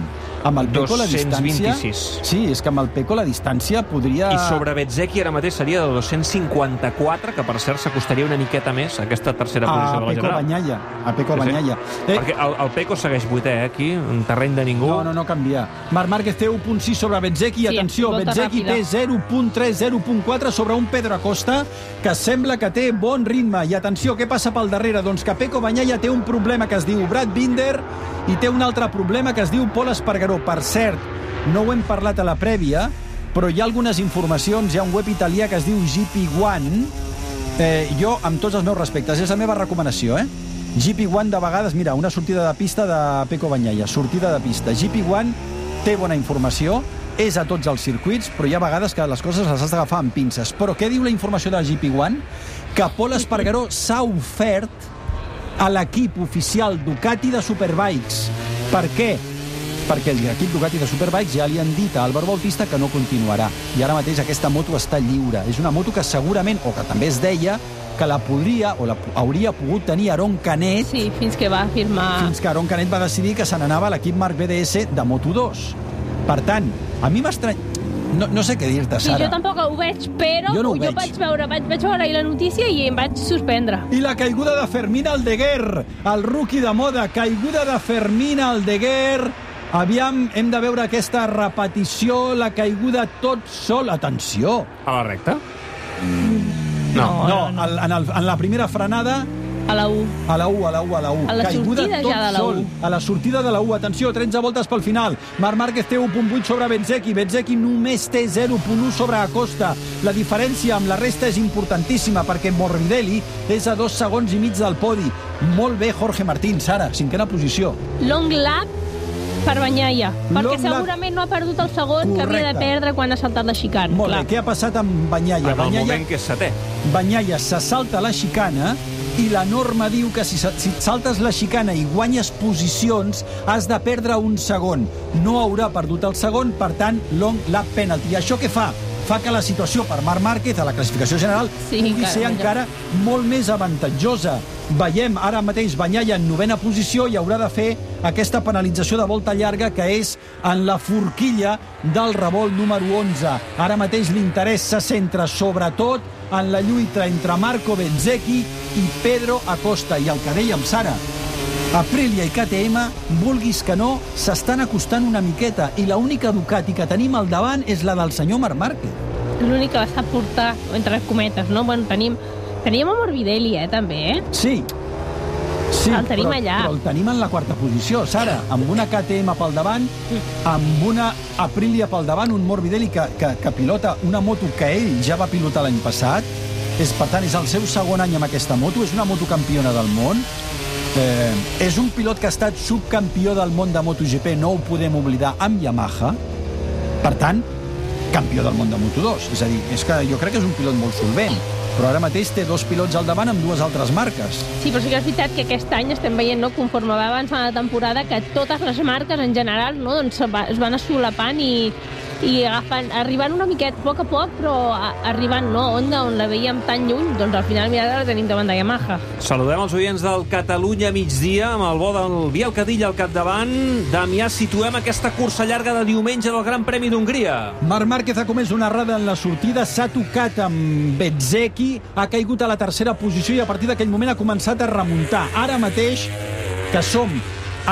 S5: Amb el Pecco la
S4: 226.
S5: distància... Sí, és que amb el Pecco la distància podria...
S4: I sobre Bezzecchi ara mateix seria de 254, que per cert s'acostaria una miqueta més a aquesta tercera posició de la general.
S5: A Pecco Bagnaia.
S4: Perquè el Pecco segueix vuitè, aquí, en terreny de ningú.
S5: No canvia. Marc Márquez té 1.6 sobre Bezzecchi.
S8: Sí,
S5: atenció, Bezzecchi té 0.3, 0.4 sobre un Pedro Acosta que sembla que té bon ritme. I atenció, què passa pel darrere? Doncs que Pecco Bagnaia té un problema que es diu Brad Binder i té un altre problema que es diu Pol Espargaró. Per cert, no ho hem parlat a la prèvia, però hi ha algunes informacions, hi ha un web italià que es diu GP1. Jo, amb tots els meus respectes, és la meva recomanació, GP1 de vegades, mira, una sortida de pista de Pecco Bagnaia, sortida de pista. GP1 té bona informació, és a tots els circuits, però hi ha vegades que les coses les has d'agafar amb pinces. Però què diu la informació de GP1? Que Pol Espargaró s'ha ofert a l'equip oficial Ducati de Superbikes. Per què? Perquè l'equip Ducati de Superbikes ja li han dit a Álvaro Bautista que no continuarà. I ara mateix aquesta moto està lliure. És una moto que segurament, o que també es deia, que la podria, o la hauria pogut tenir Aron Canet.
S8: Sí, fins que va firmar...
S5: Fins que Aron Canet va decidir que se n'anava a l'equip Marc BDS de Moto2. Per tant, a mi m'estranya... No sé què dir-te, Sara.
S8: Sí, jo tampoc ho veig, però jo vaig veure ahir la notícia i em vaig suspendre.
S5: I la caiguda de Fermín Aldeguer, el rookie de moda, caiguda de Fermín Aldeguer. Aviam, hem de veure aquesta repetició, la caiguda tot sol. Atenció!
S4: A la recta?
S5: No, en la primera frenada...
S8: A la 1.
S5: A la 1.
S8: A la
S5: caiguda
S8: sortida
S5: tot
S8: ja de la 1.
S5: A la sortida de la 1. Atenció, 13 voltes pel final. Marc Márquez té 1.8 sobre Bezzecchi. Bezzecchi només té 0.1 sobre Acosta. La diferència amb la resta és importantíssima perquè Morbidelli és a 2 segons i mig del podi. Molt bé, Jorge Martín. Sara, 5a posició.
S8: Long lap per Bagnaia, perquè segurament no ha perdut el segon que havia de perdre quan ha saltat la xicana.
S5: Molt bé, què ha passat amb Bagnaia?
S4: En el moment que és setè.
S5: Bagnaia se salta la xicana i la norma diu que si saltes la xicana i guanyes posicions has de perdre un segon. No haurà perdut el segon, per tant, long lap penalty. I això què fa? Fa que la situació per Marc Márquez a la classificació general pugui ser encara molt més avantatjosa. Veiem ara mateix Bagnaia en 9a posició i haurà de fer aquesta penalització de volta llarga que és en la forquilla del revolt número 11. Ara mateix l'interès se centra sobretot en la lluita entre Marco Bezzecchi i Pedro Acosta. I el que dèiem, Sara, Aprilia i KTM, vulguis que no, s'estan acostant una miqueta i l'única Ducati que tenim al davant és la del senyor Marc Márquez.
S8: L'únic que la sap portar, entre cometes, no? Bueno, teníem a Morbidelli, també,
S5: Sí,
S8: el tenim allà.
S5: Però el tenim en la 4a posició, Sara, amb una KTM pel davant, amb una Aprilia pel davant, un Morbidelli que pilota una moto que ell ja va pilotar l'any passat. Per tant, és el seu segon any amb aquesta moto, és una moto campiona del món. És un pilot que ha estat subcampió del món de MotoGP, no ho podem oblidar, amb Yamaha. Per tant, campió del món de Moto2. És a dir, és que jo crec que és un pilot molt solvent, però ara mateix té 2 pilots al davant amb 2 altres marques.
S8: Sí, però sí que és veritat que aquest any estem veient, no, conforme va avançant la temporada, que totes les marques en general, no, doncs es van assolapant i arribant una miqueta, a poc, però arribant, no, on la veiem tan lluny, doncs al final la tenim davant de Yamaha.
S4: Saludem els oients del Catalunya migdia, amb el bo del Biel Cadilla al capdavant. Damià, situem aquesta cursa llarga de diumenge del Gran Premi d'Hongria.
S5: Marc Márquez ha comès una errada en la sortida, s'ha tocat amb Bezzecchi, ha caigut a la 3a posició i a partir d'aquell moment ha començat a remuntar. Ara mateix, que som a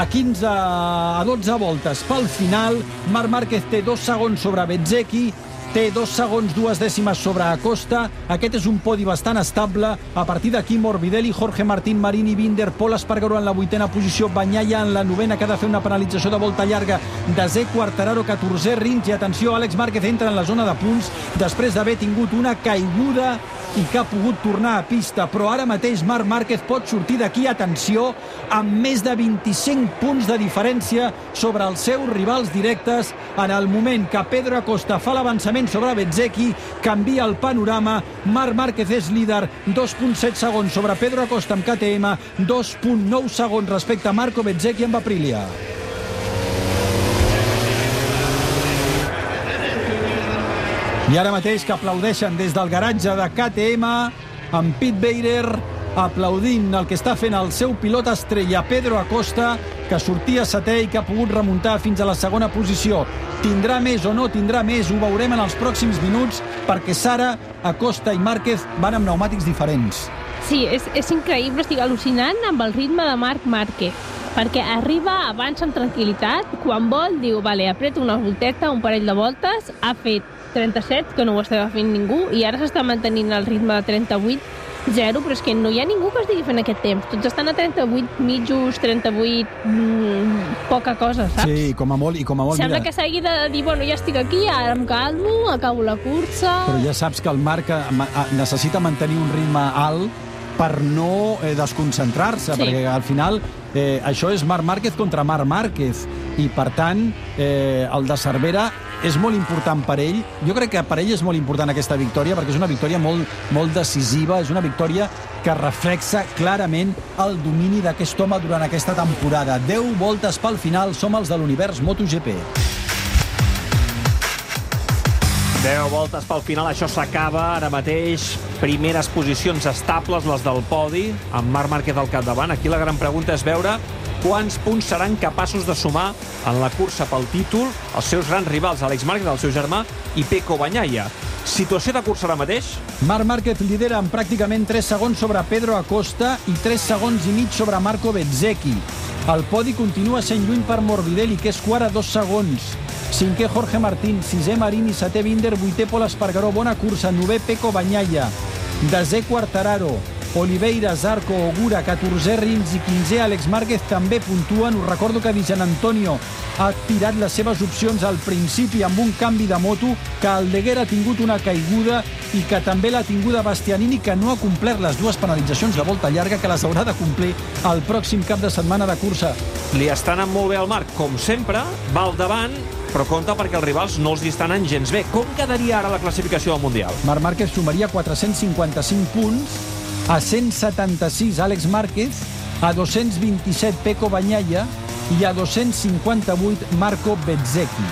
S5: 12 voltes pel final, Marc Márquez té 2 segons sobre Bezzecchi, té 2 segons 2 dècimes sobre Acosta. Aquest és un podi bastant estable. A partir d'aquí, Morbidelli, Jorge Martín, Marini, Binder, Pol Espargaró en la 8a posició, Bagnaia en la 9a, que ha de fer una penalització de volta llarga, 10è Quartararo, 14è Rins, i atenció, Àlex Márquez entra en la zona de punts després d'haver tingut una caiguda i que ha pogut tornar a pista, però ara mateix Marc Márquez pot sortir d'aquí, atenció, amb més de 25 punts de diferència sobre els seus rivals directes. En el moment que Pedro Acosta fa l'avançament sobre Bezzecchi, canvia el panorama. Marc Márquez és líder, 2.7 segons sobre Pedro Acosta amb KTM, 2.9 segons respecte a Marco Bezzecchi amb Aprilia. I ara mateix que aplaudeixen des del garatge de KTM, amb Pete Beirer aplaudint el que està fent el seu pilot estrella Pedro Acosta, que sortia setè i que ha pogut remuntar fins a la segona posició. Tindrà més o no tindrà més, ho veurem en els pròxims minuts, perquè Sara, Acosta i Márquez van amb pneumàtics diferents.
S8: Sí, és increïble, estic al·lucinant amb el ritme de Marc Márquez, perquè arriba, avança amb tranquil·litat, quan vol diu, vale, apreta una volteta, un parell de voltes, ha fet 37, que no ho estava fent ningú, i ara s'està mantenint el ritme de 38-0, però és que no hi ha ningú que estigui fent aquest temps. Tots estan a 38 mitjos, 38, poca cosa, saps?
S5: Sí, com a molt,
S8: Sembla
S5: mira,
S8: que s'hagi de dir, bueno, ja estic aquí, ara em calmo, acabo la cursa...
S5: però ja saps que el Marc necessita mantenir un ritme alt per no desconcentrar-se,
S8: Sí.
S5: perquè al final això és Marc Márquez contra Marc Márquez, i per tant el de Cervera és molt important per ell. Jo crec que per ell és molt important aquesta victòria, perquè és una victòria molt decisiva, és una victòria que reflexa clarament el domini d'aquest home durant aquesta temporada. 10 voltes pel final, som els de l'univers MotoGP.
S4: 10 voltes pel final, això s'acaba ara mateix. Primeres posicions estables, les del podi, amb Marc Márquez al capdavant. Aquí la gran pregunta és veure quants punts seran capaços de sumar en la cursa pel títol els seus grans rivals, Àlex Márquez, el seu germà, i Pecco Bagnaia. Situació de cursa ara mateix?
S5: Marc Márquez lidera amb pràcticament 3 segons sobre Pedro Acosta i 3 segons i mig sobre Marco Bezzecchi. El podi continua sent lluny per Morbidelli, que és quart a 2 segons. 5è Jorge Martín, 6è Marini, 7è Binder, 8è Pol Espargaró, bona cursa, 9è Pecco Bagnaia, 10è Quartararo, Oliveira, Zarco, Ogura, 14è Rins i 15è Àlex Márquez també puntuen. Us recordo que Di Giannantonio ha tirat les seves opcions al principi amb un canvi de moto, que Aldeguer ha tingut una caiguda i que també l'ha tinguda Bastianini, que no ha complert les 2 penalitzacions de volta llarga, que les haurà de complir el pròxim cap de setmana de cursa.
S4: Li està anant molt bé al Marc, com sempre, va al davant, però compte perquè els rivals no els hi estan anant gens bé. Com quedaria ara la classificació del Mundial?
S5: Marc Márquez sumaria 455 punts, a 176 Àlex Márquez, a 227 Pecco Bagnaia i a 258 Marco Bezzecchi.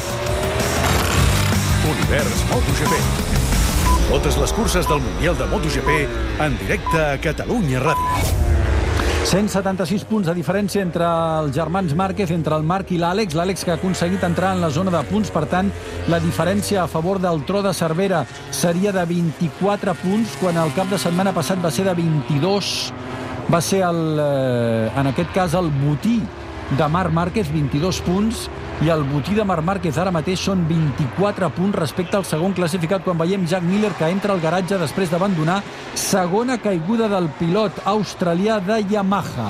S1: Univers MotoGP. Totes les curses del Mundial de MotoGP en directe a Catalunya Ràdio.
S5: 176 punts de diferència entre els germans Márquez, entre el Marc i l'Àlex. L'Àlex que ha aconseguit entrar en la zona de punts, per tant, la diferència a favor del Tro de Cervera seria de 24 punts, quan el cap de setmana passat va ser de 22. Va ser, en aquest cas, el botí de Marc Márquez, 22 punts, i el botí de Marc Márquez ara mateix són 24 punts respecte al segon classificat, quan veiem Jack Miller, que entra al garatge després d'abandonar. Segona caiguda del pilot australià de Yamaha.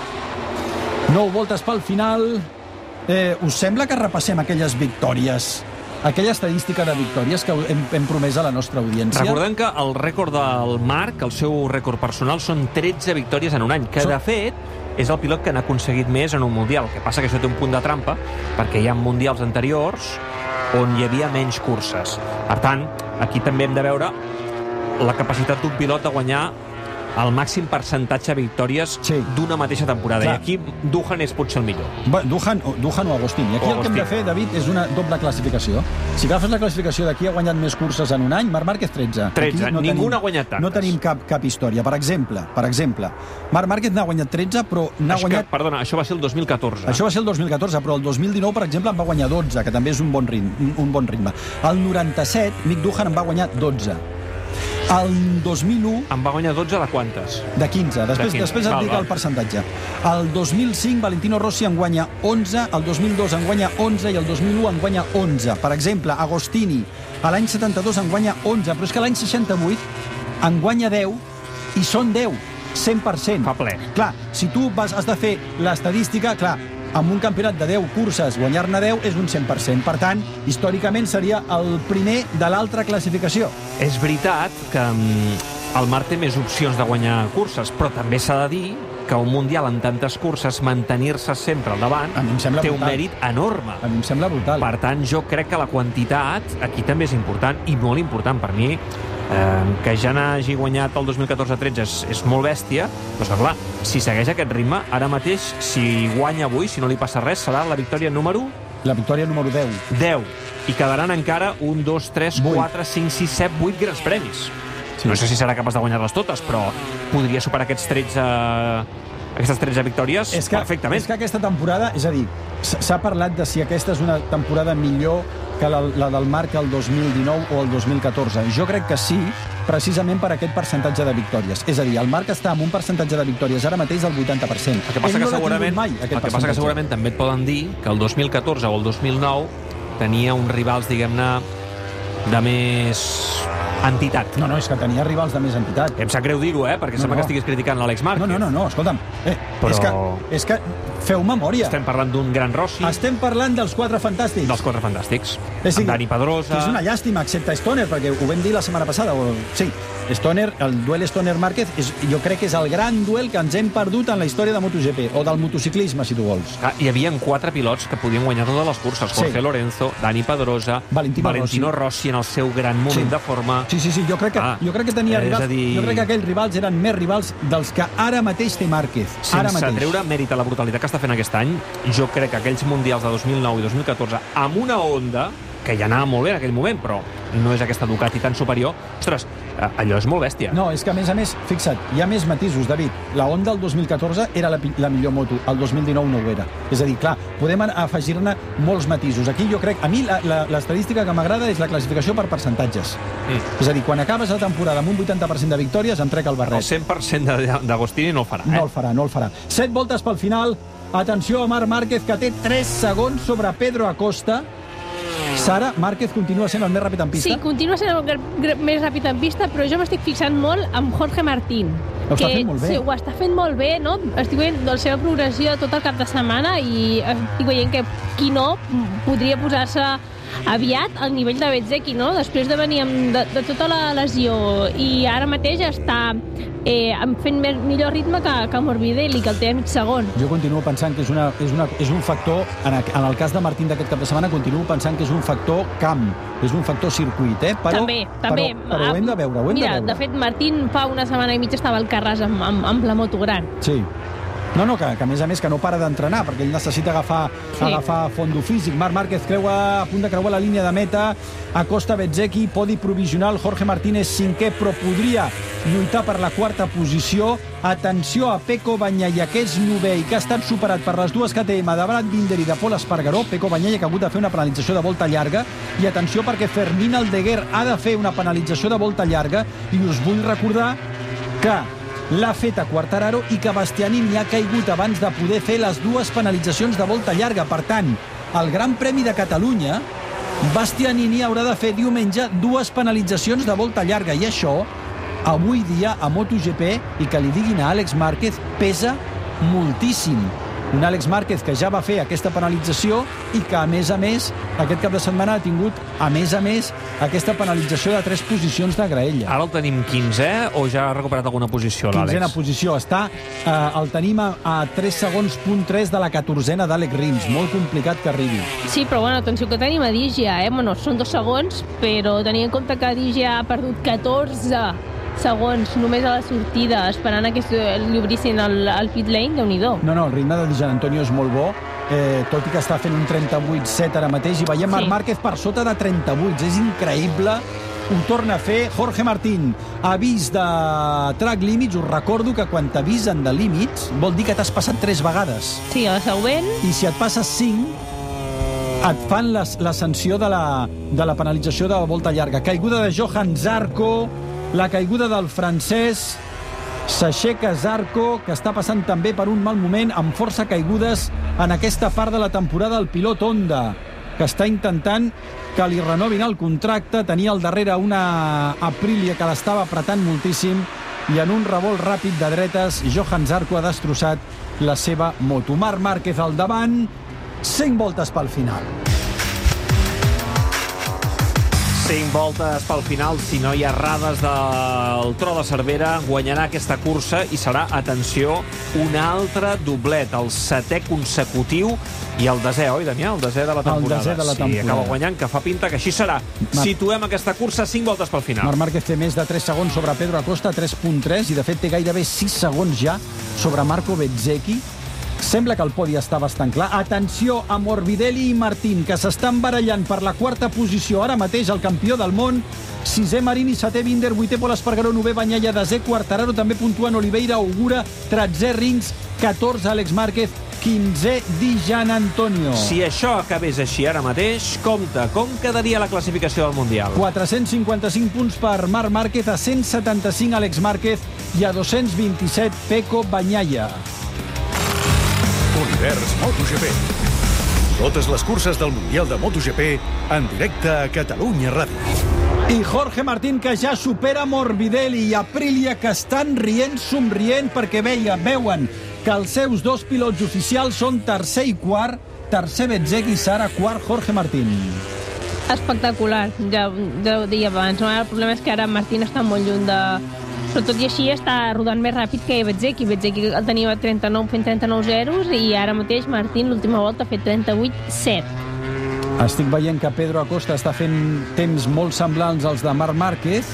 S5: 9 voltes pel final. Us sembla que repassem aquelles victòries, aquella estadística de victòries que hem promès a la nostra audiència?
S4: Recordem que el rècord del Marc, el seu rècord personal, són 13 victòries en un any, que de fet és el pilot que n'ha aconseguit més en un Mundial. El que passa que això té un punt de trampa, perquè hi ha mundials anteriors on hi havia menys curses. Per tant, aquí també hem de veure la capacitat d'un pilot de guanyar el màxim percentatge de victòries d'una mateixa temporada.
S5: Clar.
S4: I aquí Duhan és potser el millor.
S5: Duhan o Agostini. Aquí el que hem de fer, David, és una doble classificació. Si agafes la classificació d'aquí, ha guanyat més curses en un any, Marc Márquez 13.
S4: 13,
S5: Aquí
S4: ningú n'ha guanyat tantes.
S5: No tenim cap història. Per exemple, Marc Márquez n'ha guanyat 13, però n'ha guanyat...
S4: Perdona, això va ser el 2014.
S5: Això va ser el 2014, però el 2019, per exemple, en va guanyar 12, que també és un bon ritme. El 97, Mick Duhan en va guanyar 12. El 2001...
S4: En va guanyar 12 de quantes?
S5: De 15. Després et dic el percentatge. El 2005, Valentino Rossi en guanya 11, el 2002 en guanya 11 i el 2001 en guanya 11. Per exemple, Agostini, a l'any 72 en guanya 11, però és que l'any 68 en guanya 10 i són 10, 100%.
S4: Fa ple.
S5: Clar, si tu has de fer l'estadística, clar, amb un campionat de 10 curses, guanyar-ne 10 és un 100%. Per tant, històricament seria el primer de l'altra classificació.
S4: És veritat que el Marc té més opcions de guanyar curses, però també s'ha de dir que un Mundial en tantes curses, mantenir-se sempre al davant, té un mèrit enorme.
S5: A mi em sembla brutal.
S4: Per tant, jo crec que la quantitat aquí també és important, i molt important per mi. Que ja n'hagi guanyat el 2014-13 és molt bèstia, però clar, si segueix aquest ritme, ara mateix, si guanya avui, si no li passa res, serà la victòria número...
S5: La victòria número 10.
S4: 10. I quedaran encara 1, 2, 3, 4, 5, 6, 7, 8 grans premis. Sí. No sé si serà capaç de guanyar-les totes, però podria superar aquests 13 aquestes 13 victòries perfectament.
S5: És que aquesta temporada, és a dir, s'ha parlat de si aquesta és una temporada millor que la del Marc el 2019 o el 2014. Jo crec que sí, precisament per aquest percentatge de victòries. És a dir, el Marc està amb un percentatge de victòries ara mateix del 80%.
S4: El que passa que segurament també et poden dir que el 2014 o el 2009 tenia uns rivals, diguem-ne, de més entitat.
S5: No, és que tenia rivals de més entitat.
S4: Em sap greu dir-ho, perquè sembla que estiguis criticant l'Àlex Márquez.
S5: No, escolta'm. És que feu memòria.
S4: Estem parlant d'un gran Rossi.
S5: Estem parlant dels quatre fantàstics.
S4: Dels quatre fantàstics.
S5: Amb
S4: Dani Pedrosa.
S5: És una llàstima, excepte Stoner, perquè ho vam dir la setmana passada. Sí, Stoner, el duel Stoner-Márquez, jo crec que és el gran duel que ens hem perdut en la història de MotoGP, o del motociclisme, si tu vols.
S4: Hi havia 4 pilots que podien guanyar totes les curses. Jorge Lorenzo, Dani Pedrosa, Valentino Rossi en el seu gran moment de forma.
S5: Sí, jo crec que tenia rivals. Jo crec que aquells rivals eren més rivals dels que ara mateix té Márquez.
S4: Sense treure mèrit a la brutalitat que està fent aquest any, jo crec que aquells mundials de 2009 i 2014, amb una Honda, que ja anava molt bé en aquell moment, però no és aquesta Ducati tan superior, ostres, allò és molt bèstia.
S5: No, és que a més, fixa't, hi ha més matisos, David. La Honda el 2014 era la millor moto, el 2019 no ho era. És a dir, clar, podem afegir-ne molts matisos. Aquí jo crec, a mi l'estadística que m'agrada és la classificació per percentatges. És a dir, quan acabes la temporada amb un 80% de victòries, em trec el barret.
S4: El 100% d'Agostini no el farà.
S5: No el farà. 7 voltes pel final. Atenció a Marc Márquez, que té 3 segons sobre Pedro Acosta. Sara, Márquez continua sent el més ràpid en pista?
S8: Sí, continua sent el més ràpid en pista, però jo m'estic fixant molt amb Jorge Martín.
S5: Ho està fent molt bé.
S8: Sí, ho està fent molt bé, no? Estic veient la seva progressió tot el cap de setmana i estic veient que qui no podria posar-se aviat al nivell de Bezzecchi, no? Després de venir de tota la lesió i ara mateix està fent millor ritme que Morbidelli, que el té a mig segon.
S5: Jo continuo pensant que és un factor, en el cas de Martín d'aquest cap de setmana, continuo pensant que és un factor camp, és un factor circuit, Però ho hem de veure,
S8: Mira, de fet, Martín fa una setmana i mitja estava al Carràs amb la moto gran.
S5: Sí. No, que a més que no para d'entrenar, perquè ell necessita agafar fondo físic. Marc Márquez a punt de creuar la línia de meta. Acosta, Bezzecchi, podi provisional. Jorge Martínez, 5è, però podria lluitar per la 4a posició. Atenció a Pecco Bagnaia, que és 9è i que ha estat superat per les dues KTM de Brad Binder i de Pol Espargaró. Pecco Bagnaia que ha hagut de fer una penalització de volta llarga. I atenció perquè Fermín Aldeguer ha de fer una penalització de volta llarga. I us vull recordar que l'ha fet a Quartararo i que Bastianini ha caigut abans de poder fer les dues penalitzacions de volta llarga. Per tant, al Gran Premi de Catalunya, Bastianini haurà de fer diumenge dues penalitzacions de volta llarga. I això, avui dia, a MotoGP, i que li diguin a Àlex Márquez, pesa moltíssim. Un Àlex Márquez que ja va fer aquesta penalització i que, a més, aquest cap de setmana ha tingut, a més, aquesta penalització de 3 posicions de graella.
S4: Ara el tenim 15è o ja ha recuperat alguna posició, l'Àlex?
S5: 15a posició. El tenim a 3 segons, punt 3 de la 14a d'Àlex Rins. Molt complicat que arribi.
S8: Sí, però atenció que tenim a Digia, són 2 segons, però tenint en compte que Digia ha perdut 14 segons només a la sortida, esperant que li obrissin el pit lane, Déu-n'hi-do.
S5: No, el ritme de Di Gianantonio és molt bo, tot i que està fent un 38-7 ara mateix, i veiem Marc Márquez per sota de 38. És increïble, ho torna a fer Jorge Martín. Avís de track limits, us recordo que quan t'avisen de límits vol dir que t'has passat 3 vegades.
S8: Sí, a la següent.
S5: I si et passes 5, et fan la sanció de la penalització de la volta llarga. Caiguda de Johan Zarco, la caiguda del francès, s'aixeca Zarco, que està passant també per un mal moment, amb força caigudes en aquesta part de la temporada. El pilot Honda, que està intentant que li renovin el contracte, tenia al darrere una Aprilia que l'estava apretant moltíssim, i en un revolt ràpid de dretes, Johan Zarco ha destrossat la seva moto. Marc Márquez al davant, 5 voltes pel final.
S4: 5 voltes pel final, si no hi ha errades del Tro de Cervera, guanyarà aquesta cursa i serà, atenció, un altre doblet, el 7è consecutiu i el 10è, oi, Damià? El 10è de la temporada.
S5: El 10è de la temporada.
S4: Sí, acaba guanyant, que fa pinta que així serà. Situem aquesta cursa 5 voltes pel final.
S5: Marc Márquez té més de 3 segons sobre Pedro Acosta, 3.3, i de fet té gairebé 6 segons ja sobre Marco Bezzecchi. Sembla que el podi està bastant clar. Atenció a Morbidelli i Martín, que s'estan barallant per la quarta posició. Ara mateix el campió del món, 6è Marini, 7è Binder, 8è Pol Espargaró, 9è Bagnaia, 10è Quartararo, també puntuen Oliveira, Augura, 13è Rins, 14è Àlex Márquez, 15è Di Gianantonio.
S4: Si això acabés així ara mateix, compte, com quedaria la classificació del Mundial?
S5: 455 punts per Marc Márquez, a 175 Àlex Márquez i a 227 Pecco Bagnaia.
S1: Univers MotoGP. Totes les curses del Mundial de MotoGP en directe a Catalunya Ràdio.
S5: I Jorge Martín, que ja supera Morbidelli, i Aprilia, que estan rient, somrient, perquè veuen que els seus dos pilots oficials són tercer i quart, tercer Bezzecchi i Sara, quart Jorge Martín.
S8: Espectacular, ja ho deia abans, no? El problema és que ara Martín està molt lluny de... Però tot i així està rodant més ràpid que Bezzecchi. Bezzecchi el tenia 39, fent 39 zeros, i ara mateix Martín l'última volta ha fet 38-7.
S5: Estic veient que Pedro Acosta està fent temps molt semblants als de Marc Márquez,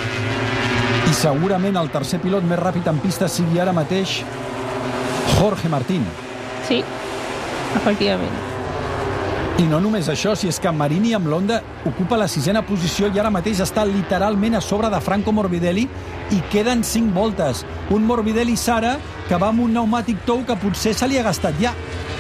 S5: i segurament el tercer pilot més ràpid en pista sigui ara mateix Jorge Martín.
S8: Sí, efectivament.
S5: I no només això, si és que Marini amb l'Honda ocupa la 6ª posició i ara mateix està literalment a sobre de Franco Morbidelli, i queden 5 voltes. Un Morbidelli, Sara, que va amb un pneumàtic tou que potser se li ha gastat ja.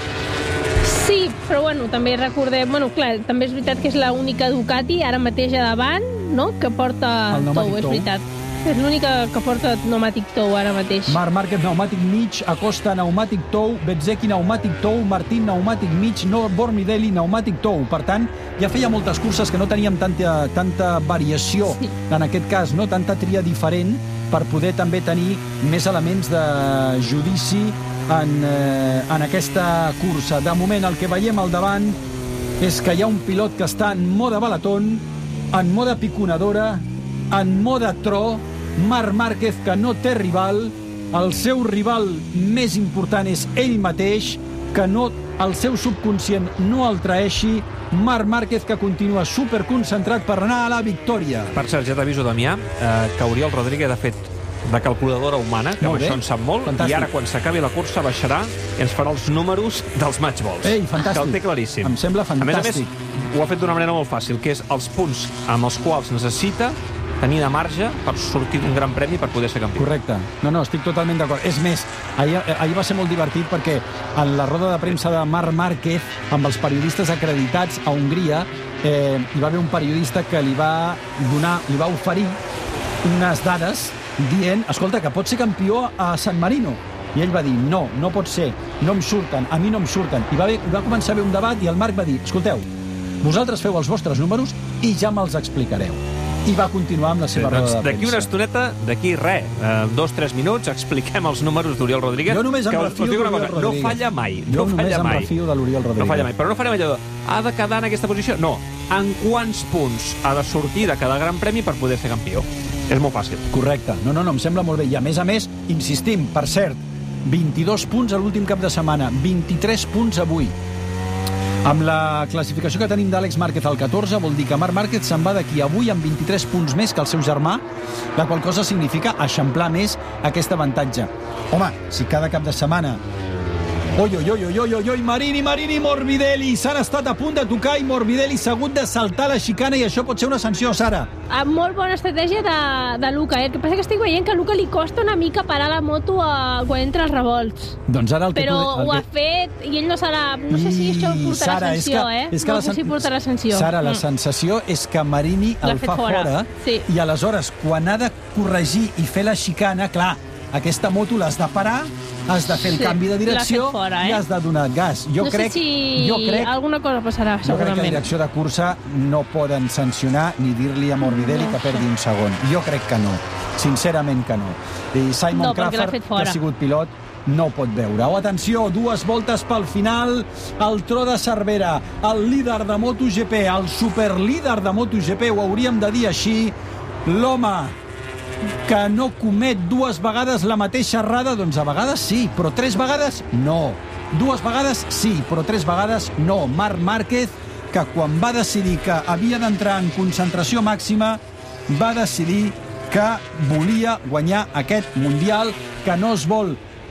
S8: Sí, però bueno, també recordem... Bueno, clar, també és veritat que és l'única Ducati ara mateix a davant, no?, que porta tou, és veritat. És l'única que porta pneumàtic tou ara mateix.
S5: Marc Márquez, pneumàtic mig, Acosta, pneumàtic tou, Bezzecchi, pneumàtic tou, Martín, pneumàtic mig, Morbidelli, pneumàtic tou. Per tant, ja feia moltes curses que no teníem tanta variació, sí, en aquest cas, no tanta tria diferent, per poder també tenir més elements de judici en aquesta cursa. De moment, el que veiem al davant és que hi ha un pilot que està en mode balatón, en mode piconadora, en mode tro, Marc Márquez, que no té rival. El seu rival més important és ell mateix, que no, el seu subconscient no el traeixi. Marc Márquez, que continua superconcentrat per anar a la victòria.
S4: Per cert, ja t'aviso, Damià, que Oriol Rodríguez ha fet de calculadora humana, que amb això en sap molt. Fantàstic. I ara, quan s'acabi la cursa, baixarà i ens farà els números dels matchballs.
S5: Ei, fantàstic.
S4: Que el té claríssim.
S5: Em sembla fantàstic.
S4: A més, ho ha fet d'una manera molt fàcil, que és els punts amb els quals necessita tenir de marge per sortir d'un gran premi per poder ser campió.
S5: Correcte. No, estic totalment d'acord. És més, ahir va ser molt divertit perquè en la roda de premsa de Marc Márquez, amb els periodistes acreditats a Hongria, hi va haver un periodista que li va oferir unes dades dient, escolta, que pot ser campió a San Marino. I ell va dir, no pot ser, no em surten, a mi no em surten. I va començar a haver un debat i el Marc va dir, escolteu, vosaltres feu els vostres números i ja me'ls explicareu. I va continuar amb la seva roda de premsa.
S4: D'aquí una estoneta, d'aquí res, 2-3 minuts, expliquem els números d'Oriol Rodríguez.
S5: Jo només em refio d'Oriol Rodríguez.
S4: No falla mai.
S5: Jo només em refio de l'Oriol Rodríguez.
S4: No falla mai, però no farem allò de, ha de quedar en aquesta posició? No. En quants punts ha de sortir de cada gran premi per poder ser campió? És molt fàcil.
S5: Correcte. No, em sembla molt bé. I a més, insistim, per cert, 22 punts a l'últim cap de setmana, 23 punts avui. Amb la classificació que tenim d'Àlex Márquez al 14, vol dir que Marc Márquez se'n va d'aquí avui amb 23 punts més que el seu germà, la qual cosa significa eixamplar més aquest avantatge. Home, si cada cap de setmana... Oi, Marini, Morbidelli, s'han estat a punt de tocar i Morbidelli s'ha hagut de saltar la xicana i això pot ser una sanció, Sara.
S8: Molt bona estratègia de Luca, El que passa que estic veient que a Luca li costa una mica parar la moto quan entra als revolts.
S5: Doncs ara
S8: Però ho ha fet i ell no serà... No sé si això portarà sanció, No sé si portarà sanció.
S5: Sara, la sensació és que Marini el fa fora i aleshores, quan ha de corregir i fer la xicana, clar, aquesta moto l'has de parar, has de fer el canvi de direcció i has de donar gas. Jo crec
S8: alguna cosa passarà, segurament.
S5: Jo crec que a direcció de cursa no poden sancionar ni dir-li a Morbidelli que perdi un segon. Jo crec que no. Sincerament que no. I Simon Crawford, que ha sigut pilot, no pot veure. Atenció, 2 voltes pel final, el tro de Cervera, el líder de MotoGP, el superlíder de MotoGP, ho hauríem de dir així, l'home que no comet 2 vegades la mateixa errada, doncs a vegades sí, però 3 vegades no. 2 vegades sí, però 3 vegades no. Marc Márquez, que quan va decidir que havia d'entrar en concentració màxima, va decidir que volia guanyar aquest Mundial, que no es vol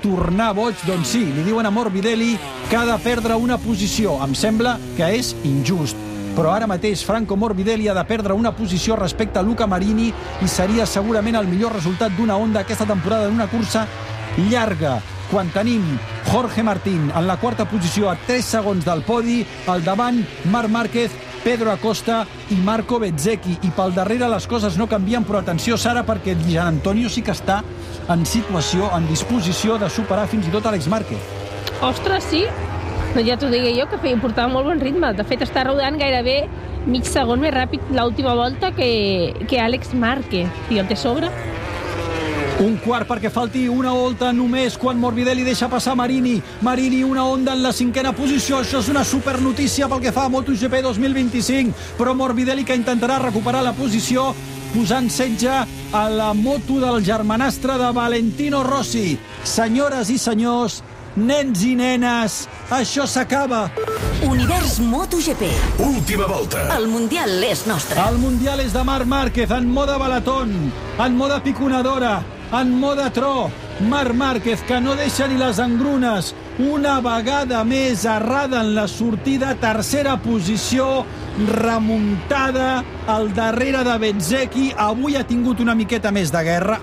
S5: tornar boig? Doncs sí, li diuen a Morbidelli que ha de perdre una posició. Em sembla que és injust. Però ara mateix Franco Morbidelli ha de perdre una posició respecte a Luca Marini i seria segurament el millor resultat d'una Honda aquesta temporada en una cursa llarga. Quan tenim Jorge Martín en la quarta posició a 3 segons del podi, al davant Marc Márquez, Pedro Acosta i Marco Bezzecchi. I pel darrere les coses no canvien, però atenció, Sara, perquè Gian Antonio sí que està en situació, en disposició de superar fins i tot Alex Márquez.
S8: Ostres, sí. Ja t'ho deia jo, que portava molt bon ritme. De fet, està rodant gairebé mig segon més ràpid l'última volta que Alex Márquez. I el té sobre.
S5: Un quart perquè falti una volta només quan Morbidelli deixa passar Marini. Marini, una Honda en la 5ª posició. Això és una supernotícia pel que fa a MotoGP 2025. Però Morbidelli que intentarà recuperar la posició posant setge a la moto del germanastre de Valentino Rossi. Senyores i senyors, nens i nenes, això s'acaba.
S3: Univers MotoGP.
S1: Última volta.
S3: El Mundial és nostre.
S5: El Mundial és de Marc Márquez en mode balatón, en mode piconadora, en mode tro. Marc Márquez, que no deixa ni les engrunes. Una vegada més errada en la sortida, tercera posició, remuntada al darrere de Bezzecchi. Avui ha tingut una miqueta més de guerra,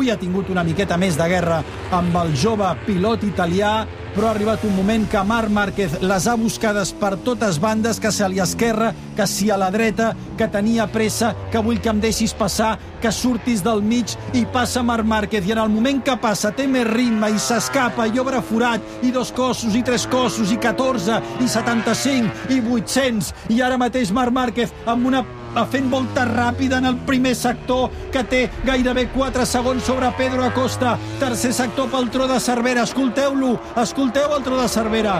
S5: amb el jove pilot italià, però ha arribat un moment que Marc Márquez les ha buscades per totes bandes, que si a l'esquerra, que si a la dreta, que tenia pressa, que vull que em deixis passar, que surtis del mig, i passa Marc Márquez, i en el moment que passa té més ritme i s'escapa i obre forat, i 2 cossos, i 3 cossos, i 14, i 75, i 800, i ara mateix Marc Márquez amb una fent volta ràpida en el primer sector, que té gairebé 4 segons sobre Pedro Acosta. Tercer sector pel Tro de Cervera. Escolteu-lo, escolteu el Tro de Cervera.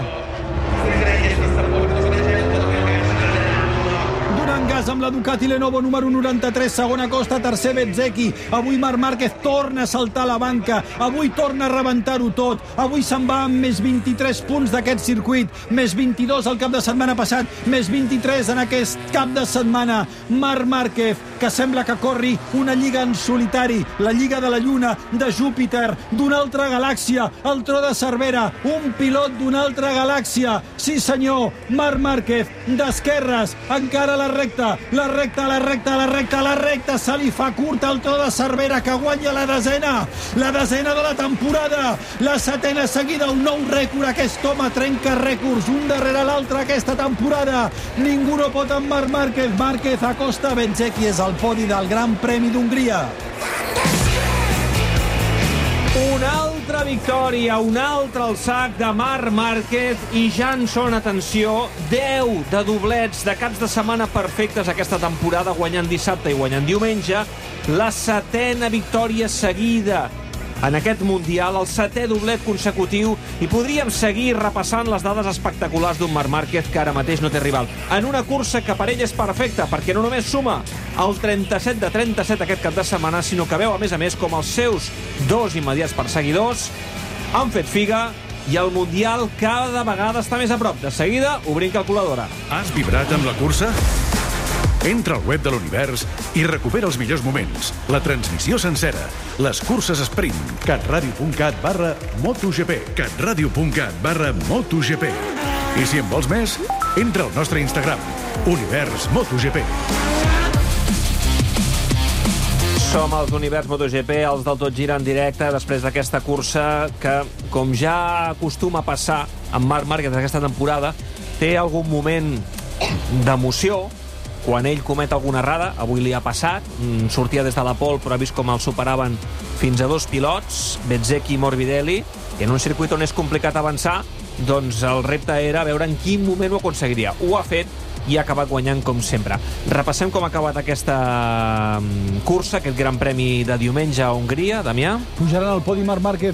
S5: Gas amb la Ducati Lenovo número 93, segona Acosta, tercer Bezzecchi. Avui Marc Márquez torna a saltar a la banca, avui torna a rebentar-ho tot, avui se'n va amb més 23 punts d'aquest circuit, més 22 el cap de setmana passat, més 23 en aquest cap de setmana. Marc Márquez, que sembla que corri una lliga en solitari, la lliga de la Lluna, de Júpiter, d'una altra galàxia, el Tro de Cervera, un pilot d'una altra galàxia. Sí senyor, Marc Márquez, d'esquerres, encara la recta, se li fa curta al Tro de Cervera, que guanya la desena de la temporada, la 7ª seguida, un nou rècord. Aquest home trenca rècords un darrere l'altre aquesta temporada. Ningú no pot amb Marc Márquez. Márquez, Acosta, Bezzecchi és al podi del Gran Premi d'Hongria.
S4: Una altra victòria, un altre al sac de Marc Márquez, i ja en són, atenció, 10 de doblets de caps de setmana perfectes aquesta temporada, guanyant dissabte i guanyant diumenge, la 7ª victòria seguida en aquest Mundial, el 7è doblet consecutiu, i podríem seguir repassant les dades espectaculars d'un Marc Márquez que ara mateix no té rival, en una cursa que per ell és perfecta, perquè no només suma el 37 de 37 aquest cap de setmana, sinó que veu, a més, com els seus 2 immediats perseguidors han fet figa, i el Mundial cada vegada està més a prop. De seguida, obrim calculadora.
S1: Has vibrat amb la cursa? Entra al web de l'Univers i recupera els millors moments, la transmissió sencera, les curses sprint. catradio.cat/MotoGP. catradio.cat/MotoGP. I si en vols més, entra al nostre Instagram, Univers MotoGP.
S4: Som els Univers MotoGP, els del Tot Gira en directe, després d'aquesta cursa que, com ja acostuma a passar amb Marc Márquez aquesta temporada, té algun moment d'emoció quan ell comet alguna errada. Avui li ha passat, sortia des de la pole però ha vist com el superaven fins a 2 pilots, Bezzecchi i Morbidelli, i en un circuit on és complicat avançar, doncs el repte era veure en quin moment ho aconseguiria. Ho ha fet i ha acabat guanyant com sempre. Repassem com ha acabat aquesta cursa, aquest Gran Premi de diumenge a Hongria, Damià.
S5: Pujaran al podi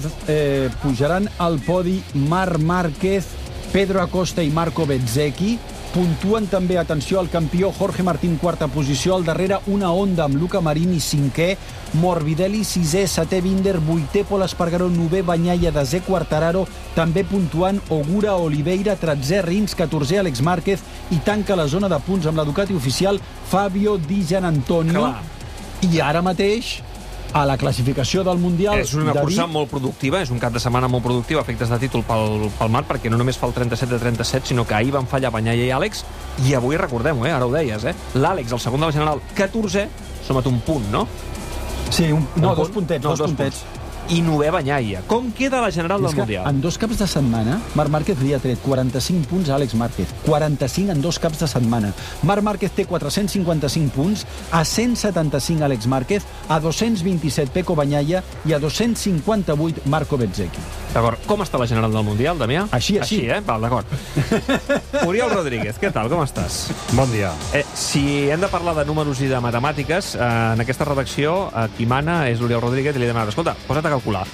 S5: Marc Márquez, Pedro Acosta i Marco Bezzecchi. Puntuen també, atenció, el campió Jorge Martín, quarta posició, al darrere una Honda amb Luca Marini, 5è, Morbidelli, 6è, 7è Binder, 8è Pol Espargaró, 9è Bagnaia, 10è Quartararo, també puntuant Ogura, Oliveira, 13è Rins, 14è Alex Márquez, i tanca la zona de punts amb la Ducati oficial Fabio Di Gianantonio. I ara mateix a la classificació del Mundial...
S4: És una cursa molt productiva, és un cap de setmana molt productiu, efectes de títol pel Marc, perquè no només fa el 37 de 37, sinó que ahir van fallar Bagnaia i Àlex, i avui, recordem-ho, ara ho deies, l'Àlex, el segon de la general, 14è, somat un punt, no?
S5: Sí, dos puntets.
S4: I 9è Bagnaia. Com queda la general del Mundial?
S5: En 2 caps de setmana, Marc Márquez li ha tret 45 punts a Àlex Márquez. 45 en 2 caps de setmana. Marc Márquez té 455 punts, a 175 Àlex Márquez, a 227 Pecco Bagnaia i a 258 Marco Bezzecchi.
S4: D'acord. Com està la general del Mundial, Damià?
S5: Així.
S4: Val, d'acord. Oriol Rodríguez, què tal? Com estàs?
S10: Bon dia.
S4: Si hem de parlar de números i de matemàtiques, en aquesta redacció, qui mana és l'Oriol Rodríguez, i li demanava, escolta, posa't a calcular.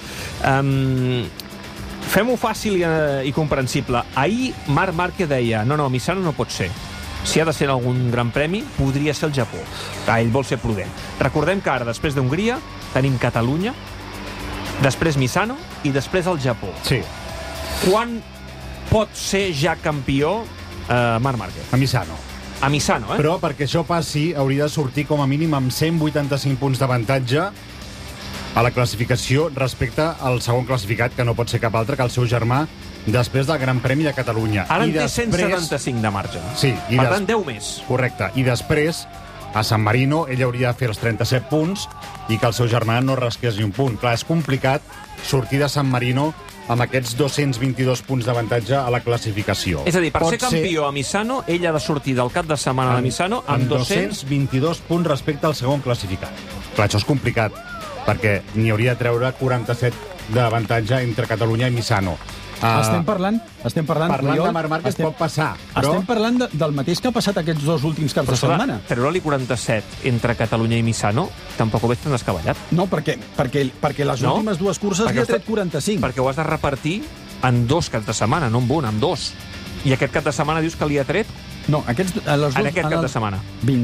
S4: Fem-ho fàcil i comprensible. Ahir Marc Márquez deia, no, Misano no pot ser. Si ha de ser en algun gran premi, podria ser el Japó. Ell vol ser prudent. Recordem que ara, després d'Hongria, tenim Catalunya, després Misano i després el Japó.
S10: Sí.
S4: Quan pot ser ja campió Marc Márquez?
S10: A Misano.
S4: A Misano,
S10: Però perquè això passi, hauria de sortir com a mínim amb 185 punts d'avantatge a la classificació respecte al segon classificat, que no pot ser cap altre que el seu germà, després del Gran Premi de Catalunya.
S4: Ara en té 175 de marge.
S10: Sí.
S4: Per tant, 10 més.
S10: Correcte. I després, a San Marino, ell hauria de fer els 37 punts i que el seu germà no rasqués ni un punt. Clar, és complicat sortir de San Marino amb aquests 222 punts d'avantatge a la classificació.
S4: És a dir, per ser campió a Misano, ell ha de sortir del cap de setmana de Misano amb
S10: 222 punts respecte al segon classificat. Clar, això és complicat, perquè n'hi hauria de treure 47 d'avantatge entre Catalunya i Misano.
S5: Estem parlant
S10: Oriol, de Marc Márquez pot passar. Però...
S5: Estem parlant del mateix que ha passat aquests 2 últims caps de setmana.
S4: Treure-li 47 entre Catalunya i Misano tampoc ho veig tan descabellat.
S5: No, perquè les últimes 2 curses li ha tret 45.
S4: Perquè ho has de repartir en 2 caps de setmana, no en 1, en 2. I aquest cap de setmana dius que li ha tret?
S5: No, en aquest
S4: cap de setmana.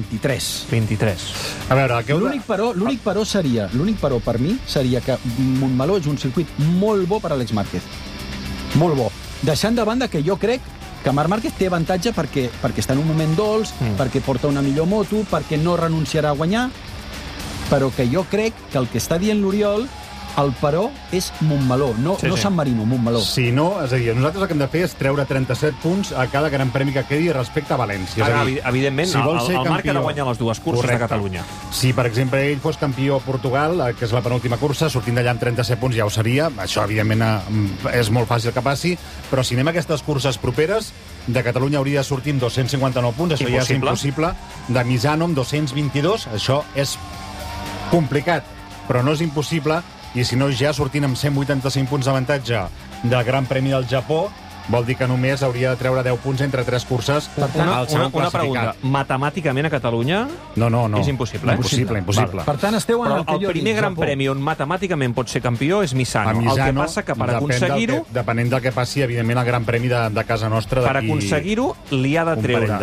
S4: 23.
S10: A veure,
S5: l'únic però per mi seria que Montmeló és un circuit molt bo per a Àlex Márquez. Molt bo. Deixant de banda que jo crec que Marc Márquez té avantatge perquè està en un moment dolç, perquè porta una millor moto, perquè no renunciarà a guanyar, però que jo crec que el que està dient l'Oriol, el però és Montmeló, no San Marino, Montmeló.
S10: Si no, és a dir, nosaltres el que hem de fer és treure 37 punts a cada gran premi que quedi respecte a València.
S4: Evidentment, el Marc ha de guanyar les 2 curses de Catalunya.
S10: Si, per exemple, ell fos campió a Portugal, que és la penúltima cursa, sortint d'allà amb 37 punts ja ho seria. Això, evidentment, és molt fàcil que passi, però si anem a aquestes curses properes, de Catalunya hauria de sortir amb 259 punts, això ja és impossible. De Misano amb 222, això és complicat, però no és impossible. I si no, ja sortint amb 185 punts d'avantatge del Gran Premi del Japó, vol dir que només hauria de treure 10 punts entre 3 curses al segon
S4: una pregunta. Matemàticament a Catalunya és impossible.
S10: Impossible.
S5: Per tant, esteu en
S4: el primer gran premi on matemàticament pot ser campió és Misano. El que passa que per aconseguir-ho...
S10: Depenent del que passi, evidentment, el Gran Premi de casa nostra...
S4: Per aconseguir-ho, li ha de treure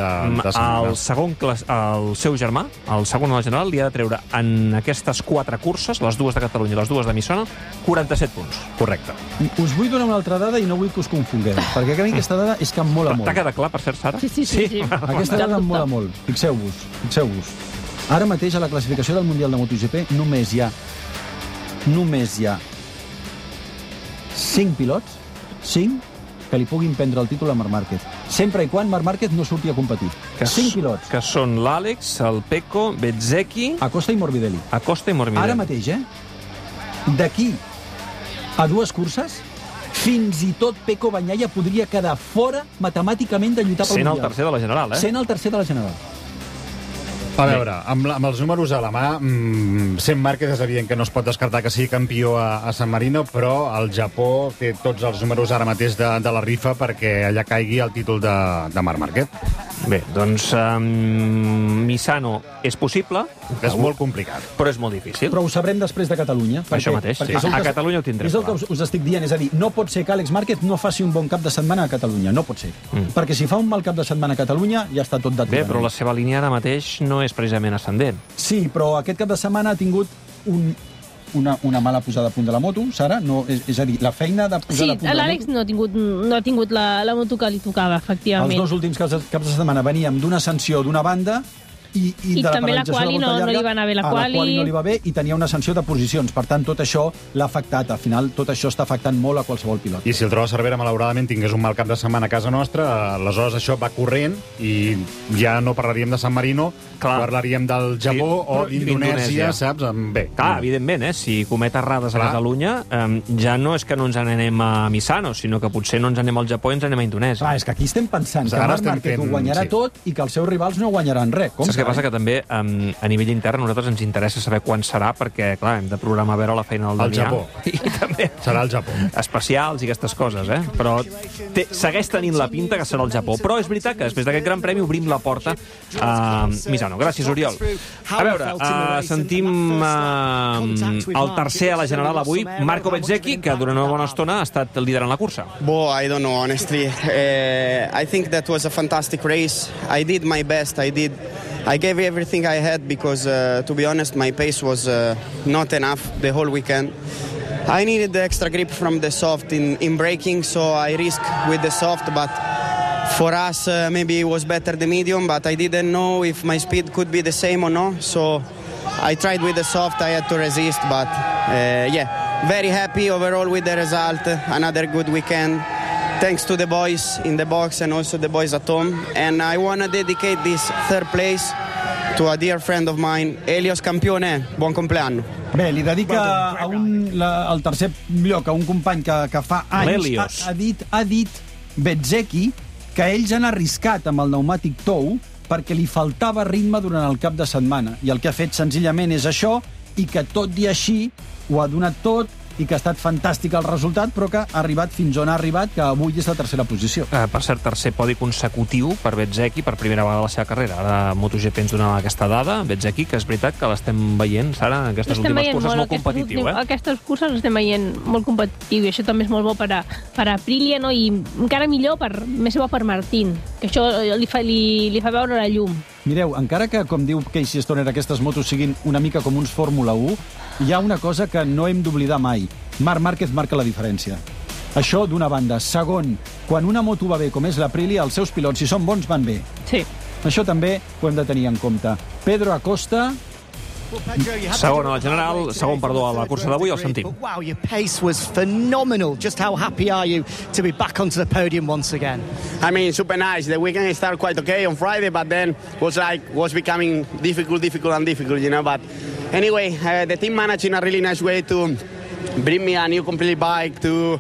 S4: el seu germà, el segon de la general, li ha de treure en aquestes 4 curses, les 2 de Catalunya i les 2 de Misano, 47 punts.
S10: Correcte.
S5: Us vull donar una altra dada i no vull que us confongueu, perquè a mi aquesta dada és que em mola molt.
S4: T'ha quedat clar, per cert, Sara?
S8: Sí.
S5: Aquesta dada em mola molt. Fixeu-vos. Ara mateix a la classificació del Mundial de MotoGP només hi ha 5 pilots, 5 que li puguin prendre el títol a Marc Márquez. Sempre i quan Marc Márquez no surti a competir. 5 pilots.
S4: Que són l'Àlex, el Pecco, Bezzecchi...
S5: Acosta i Morbidelli. Ara mateix, d'aquí a 2 curses, fins i tot Pecco Bagnaia podria quedar fora matemàticament de lluitar pel Mundial.
S4: Sent el tercer de la general,
S5: Sent el tercer de la general.
S10: A veure, amb els números a la mà, Marc Márquez és evident que no es pot descartar que sigui campió a San Marino, però el Japó té tots els números ara mateix de la rifa perquè allà caigui el títol de Marc Márquez.
S4: Bé, doncs Misano és possible.
S10: És molt complicat.
S4: Però és molt difícil.
S5: Però ho sabrem després de Catalunya.
S4: Això mateix. A Catalunya ho tindrem.
S5: És el que us estic dient. És a dir, no pot ser que Àlex Márquez no faci un bon cap de setmana a Catalunya. No pot ser. Perquè si fa un mal cap de setmana a Catalunya, ja està tot
S4: Bé, però la seva línia ara mateix no és precisament ascendent.
S5: Sí, però aquest cap de setmana ha tingut una mala posada a punt de la moto, Sara? No, és a dir, la feina de posar a punt de la moto...
S8: l'Àlex no ha tingut la moto que li tocava, efectivament.
S5: Els 2 últims caps de setmana veníem d'una sanció d'una banda
S8: I també la quali no li va anar bé, la quali
S5: no li va bé i tenia una sanció de posicions. Per tant, tot això l'ha afectat. Al final, tot això està afectant molt a qualsevol pilot.
S10: I si el Trova Cervera, malauradament, tingués un mal cap de setmana a casa nostra, aleshores això va corrent i ja no parlaríem de San Marino, parlaríem del Japó o d'Indonèsia, saps? Bé.
S4: Clar, evidentment, si comet errades a Catalunya, ja no és que no ens anem a Misano, sinó que potser no ens anem al Japó i ens anem a Indonèsia.
S5: Clar, és que aquí estem pensant que Marc Márquez ho guanyarà tot i que els seus rivals no guanyaran res.
S4: Saps què passa? Que també a nivell intern a nosaltres ens interessa saber quan serà, perquè, clar, hem de programar a veure la feina del Damià.
S10: Japó.
S4: I també
S10: serà el Japó.
S4: Especials i aquestes coses, Però segueix tenint la pinta que serà el Japó. Però és veritat que després d'aquest gran premi obrim la porta a Misano. Gràcies, Oriol. A veure, sentim el tercer a la general avui, Marco Bezzecchi, que durant una bona estona ha estat liderant la cursa.
S11: I don't know, honestly. I think that was a fantastic race. I did my best. I gave everything I had because, to be honest, my pace was not enough the whole weekend. I needed the extra grip from the soft in braking, so I risked with the soft, but for us, maybe it was better the medium, but I didn't know if my speed could be the same or not, so I tried with the soft, I had to resist, but very happy overall with the result. Another good weekend. Thanks to the boys in the box and also the boys at home. And I want to dedicate this third place to a dear friend of mine, Helios Campione. Buon compleanno.
S5: Bé, li dedica al tercer lloc a un company que fa anys ha dit Bezzecchi que ells han arriscat amb el pneumàtic tou perquè li faltava ritme durant el cap de setmana. I el que ha fet senzillament és això, i que tot i així ho ha donat tot, i que ha estat fantàstic el resultat, però que ha arribat fins on ha arribat, que avui és la tercera posició.
S4: Per cert, tercer podi consecutiu per Bezzecchi per primera vegada a la seva carrera. Ara MotoGP ens donava aquesta dada, Bezzecchi, que és veritat que l'estem veient, Sara, en aquestes últimes curses molt competitiu.
S8: Aquestes curses l'estem veient molt competitiu, i això també és molt bo per a Aprilia, no? I encara millor, més bo per Martín, que això li fa veure la llum.
S5: Mireu, encara que, com diu Casey Stoner, aquestes motos siguin una mica com uns Fórmula 1, hi ha una cosa que no hem d'oblidar mai. Marc Márquez marca la diferència. Això d'una banda. Segon, quan una moto va bé com és l'Aprilia, els seus pilots, si són bons, van bé.
S8: Sí.
S5: Això també ho hem de tenir en compte. Pedro Acosta...
S4: Segon a la general, segon, perdó, a la cursa d'avui, el sentim.
S12: Wow, your pace was phenomenal. Just how happy are you to be back onto the podium once again?
S11: I mean, super nice. The weekend started quite okay on Friday, but then was becoming difficult, you know. But anyway, the team managed in a really nice way to bring me a new complete bike to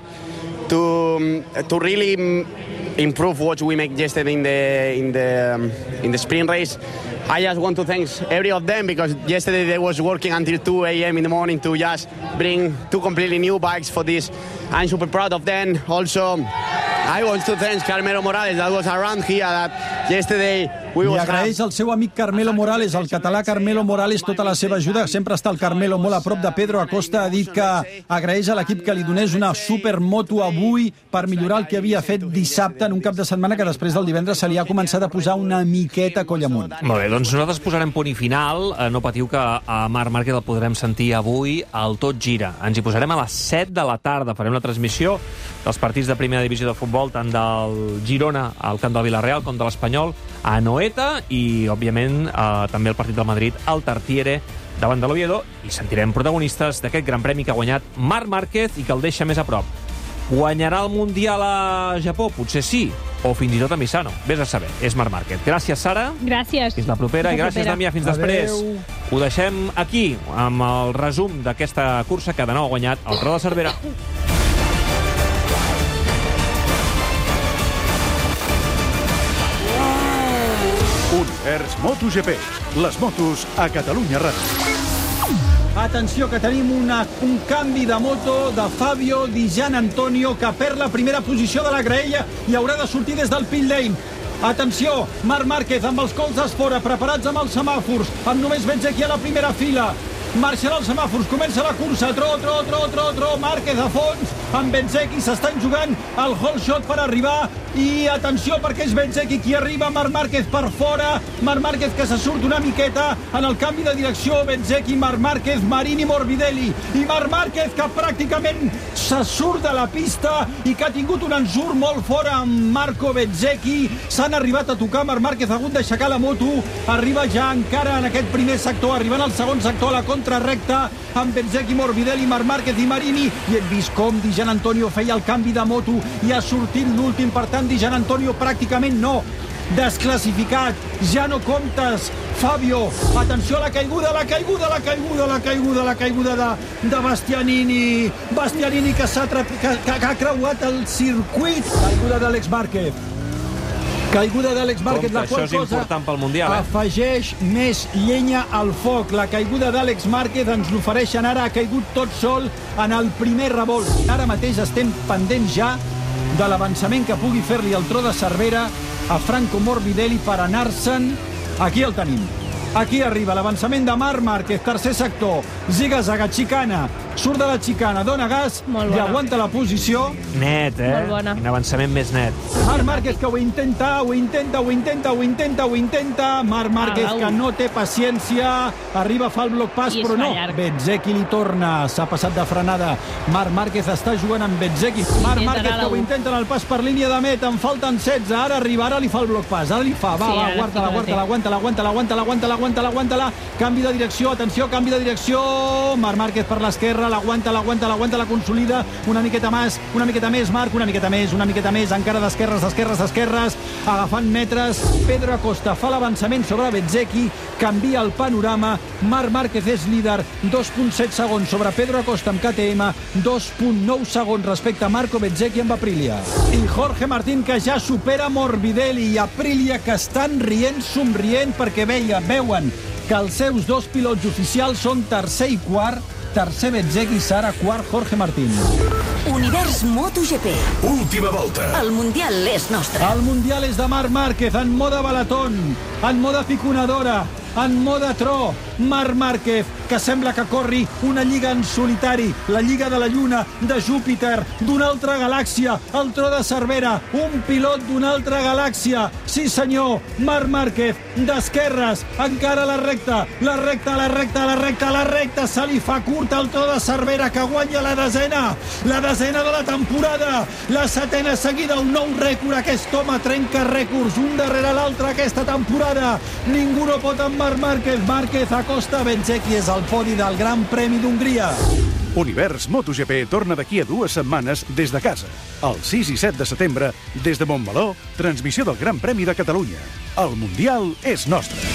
S11: really improve what we made yesterday in the sprint race. I just want to thank every of them because yesterday they was working until 2 a.m. in the morning to just bring two completely new bikes for this. I'm super proud of them. Also, I want to thank Carmelo Morales that was around here that yesterday we was...
S5: I agraeix al seu amic Carmelo Morales, el català Carmelo Morales, tota la seva ajuda. Sempre està el Carmelo molt a prop de Pedro Acosta. Ha dit que agraeix a l'equip que li donés una supermoto avui per millorar el que havia fet dissabte en un cap de setmana que després del divendres se li ha començat a posar una miqueta coll amunt.
S4: Molt bé, doncs nosaltres posarem punt i final. No patiu que a Marc Márquez el podrem sentir avui al Tot Gira. Ens hi posarem a les 7 de la tarda. Farem la transmissió dels partits de primera divisió de futbol, tant del Girona al camp del Villarreal com de l'Espanyol a Anoeta, i, òbviament, també el partit del Madrid al Tartiere davant de l'Oviedo, i sentirem protagonistes d'aquest gran premi que ha guanyat Marc Márquez i que el deixa més a prop. Guanyarà el Mundial a Japó? Potser sí, o fins i tot a Misano. Vés a saber, és Marc Márquez. Gràcies, Sara.
S8: Gràcies.
S4: Fins la propera. I gràcies, Damià. Fins després. Ho deixem aquí, amb el resum d'aquesta cursa que de nou ha guanyat el Trova de Cervera.
S1: Univers MotoGP. Les motos a Catalunya Ràdio.
S5: Atenció, que tenim un canvi de moto de Fabio Di Gianantonio, que perd la primera posició de la graella i haurà de sortir des del pit lane. Atenció, Marc Márquez amb els colzes fora, preparats amb els semàfors, amb només Bezzecchi a la primera fila. Marxarà els semàfors, comença la cursa, tro, Márquez a fons, amb Bezzecchi s'estan jugant el whole shot per arribar i atenció perquè és Bezzecchi qui arriba, Marc Márquez per fora, Marc Márquez que se surt una miqueta en el canvi de direcció, Bezzecchi, Marc Márquez, Marini, Morbidelli, i Marc Márquez que pràcticament se surt de la pista i que ha tingut un ensurt molt fora amb Marco Bezzecchi, s'han arribat a tocar, Marc Márquez ha hagut d'aixecar la moto, arriba ja encara en aquest primer sector, arribant al segon sector a la contrarrecta, amb Bezzecchi, Morbidelli, Marc Márquez i Marini, i hem vist com Di Giannantonio feia el canvi de moto i ha sortit l'últim, per tant Di Giannantonio pràcticament no, desclassificat, ja no comptes, Fabio, atenció a la caiguda de Bastianini, que ha creuat el circuit, caiguda d'Àlex Márquez, la qual cosa afegeix més llenya al foc. La caiguda d'Àlex Márquez ens l'ofereixen ara, ha caigut tot sol en el primer revolt. Ara mateix estem pendents ja de l'avançament que pugui fer-li el tro de Cervera a Franco Morbidelli per anar-se'n. Aquí el tenim. Aquí arriba l'avançament de Marc Márquez, tercer sector, ziga-zaga, xicana, surt de la xicana, dona gas i aguanta la posició.
S4: Net, un avançament més net.
S5: Marc Márquez que ho intenta. Marc Márquez que no té paciència, arriba, fa el bloc pas, però no. Bezzecchi li torna, s'ha passat de frenada. Marc Márquez està jugant amb Bezzecchi. Marc Márquez que ho intenta en el pas per línia de meta, en falten 16, ara arriba, ara li fa el bloc pas, ara li fa, va, aguanta-la, canvi de direcció, atenció, canvi de direcció, Marc Márquez per l'esquerra, l'aguanta, la consolida, una miqueta més, Marc, una miqueta més, encara d'esquerres, agafant metres, Pedro Acosta fa l'avançament sobre Bezzecchi, canvia el panorama, Marc Márquez és líder, 2.7 segons sobre Pedro Acosta amb KTM, 2.9 segons respecte a Marco Bezzecchi amb Aprilia. I Jorge Martín que ja supera Morbidelli i Aprilia que estan rient, somrient, perquè veuen que els seus dos pilots oficials són tercer i quart, tercer Bezzecchi, serà quart Jorge Martín.
S3: Univers MotoGP.
S1: Última volta.
S3: El Mundial és nostre.
S5: El Mundial és de Marc Márquez, en mode balatón, en mode piconadora, en mode tro. Marc Márquez, que sembla que corri una lliga en solitari, la lliga de la Lluna, de Júpiter, d'una altra galàxia, el tro de Cervera, un pilot d'una altra galàxia. Sí senyor, Marc Márquez, d'esquerres, encara la recta, se li fa curta el tro de Cervera, que guanya la desena de la temporada, la setena seguida, un nou rècord. Aquest home trenca rècords, un darrere l'altre aquesta temporada. Ningú no pot amb Marc Márquez. Márquez, Acosta, Bezzecchi és al podi del Gran Premi d'Hongria.
S1: Univers MotoGP torna d'aquí a 2 setmanes des de casa. El 6 i 7 de setembre, des de Montmeló, transmissió del Gran Premi de Catalunya. El Mundial és nostre.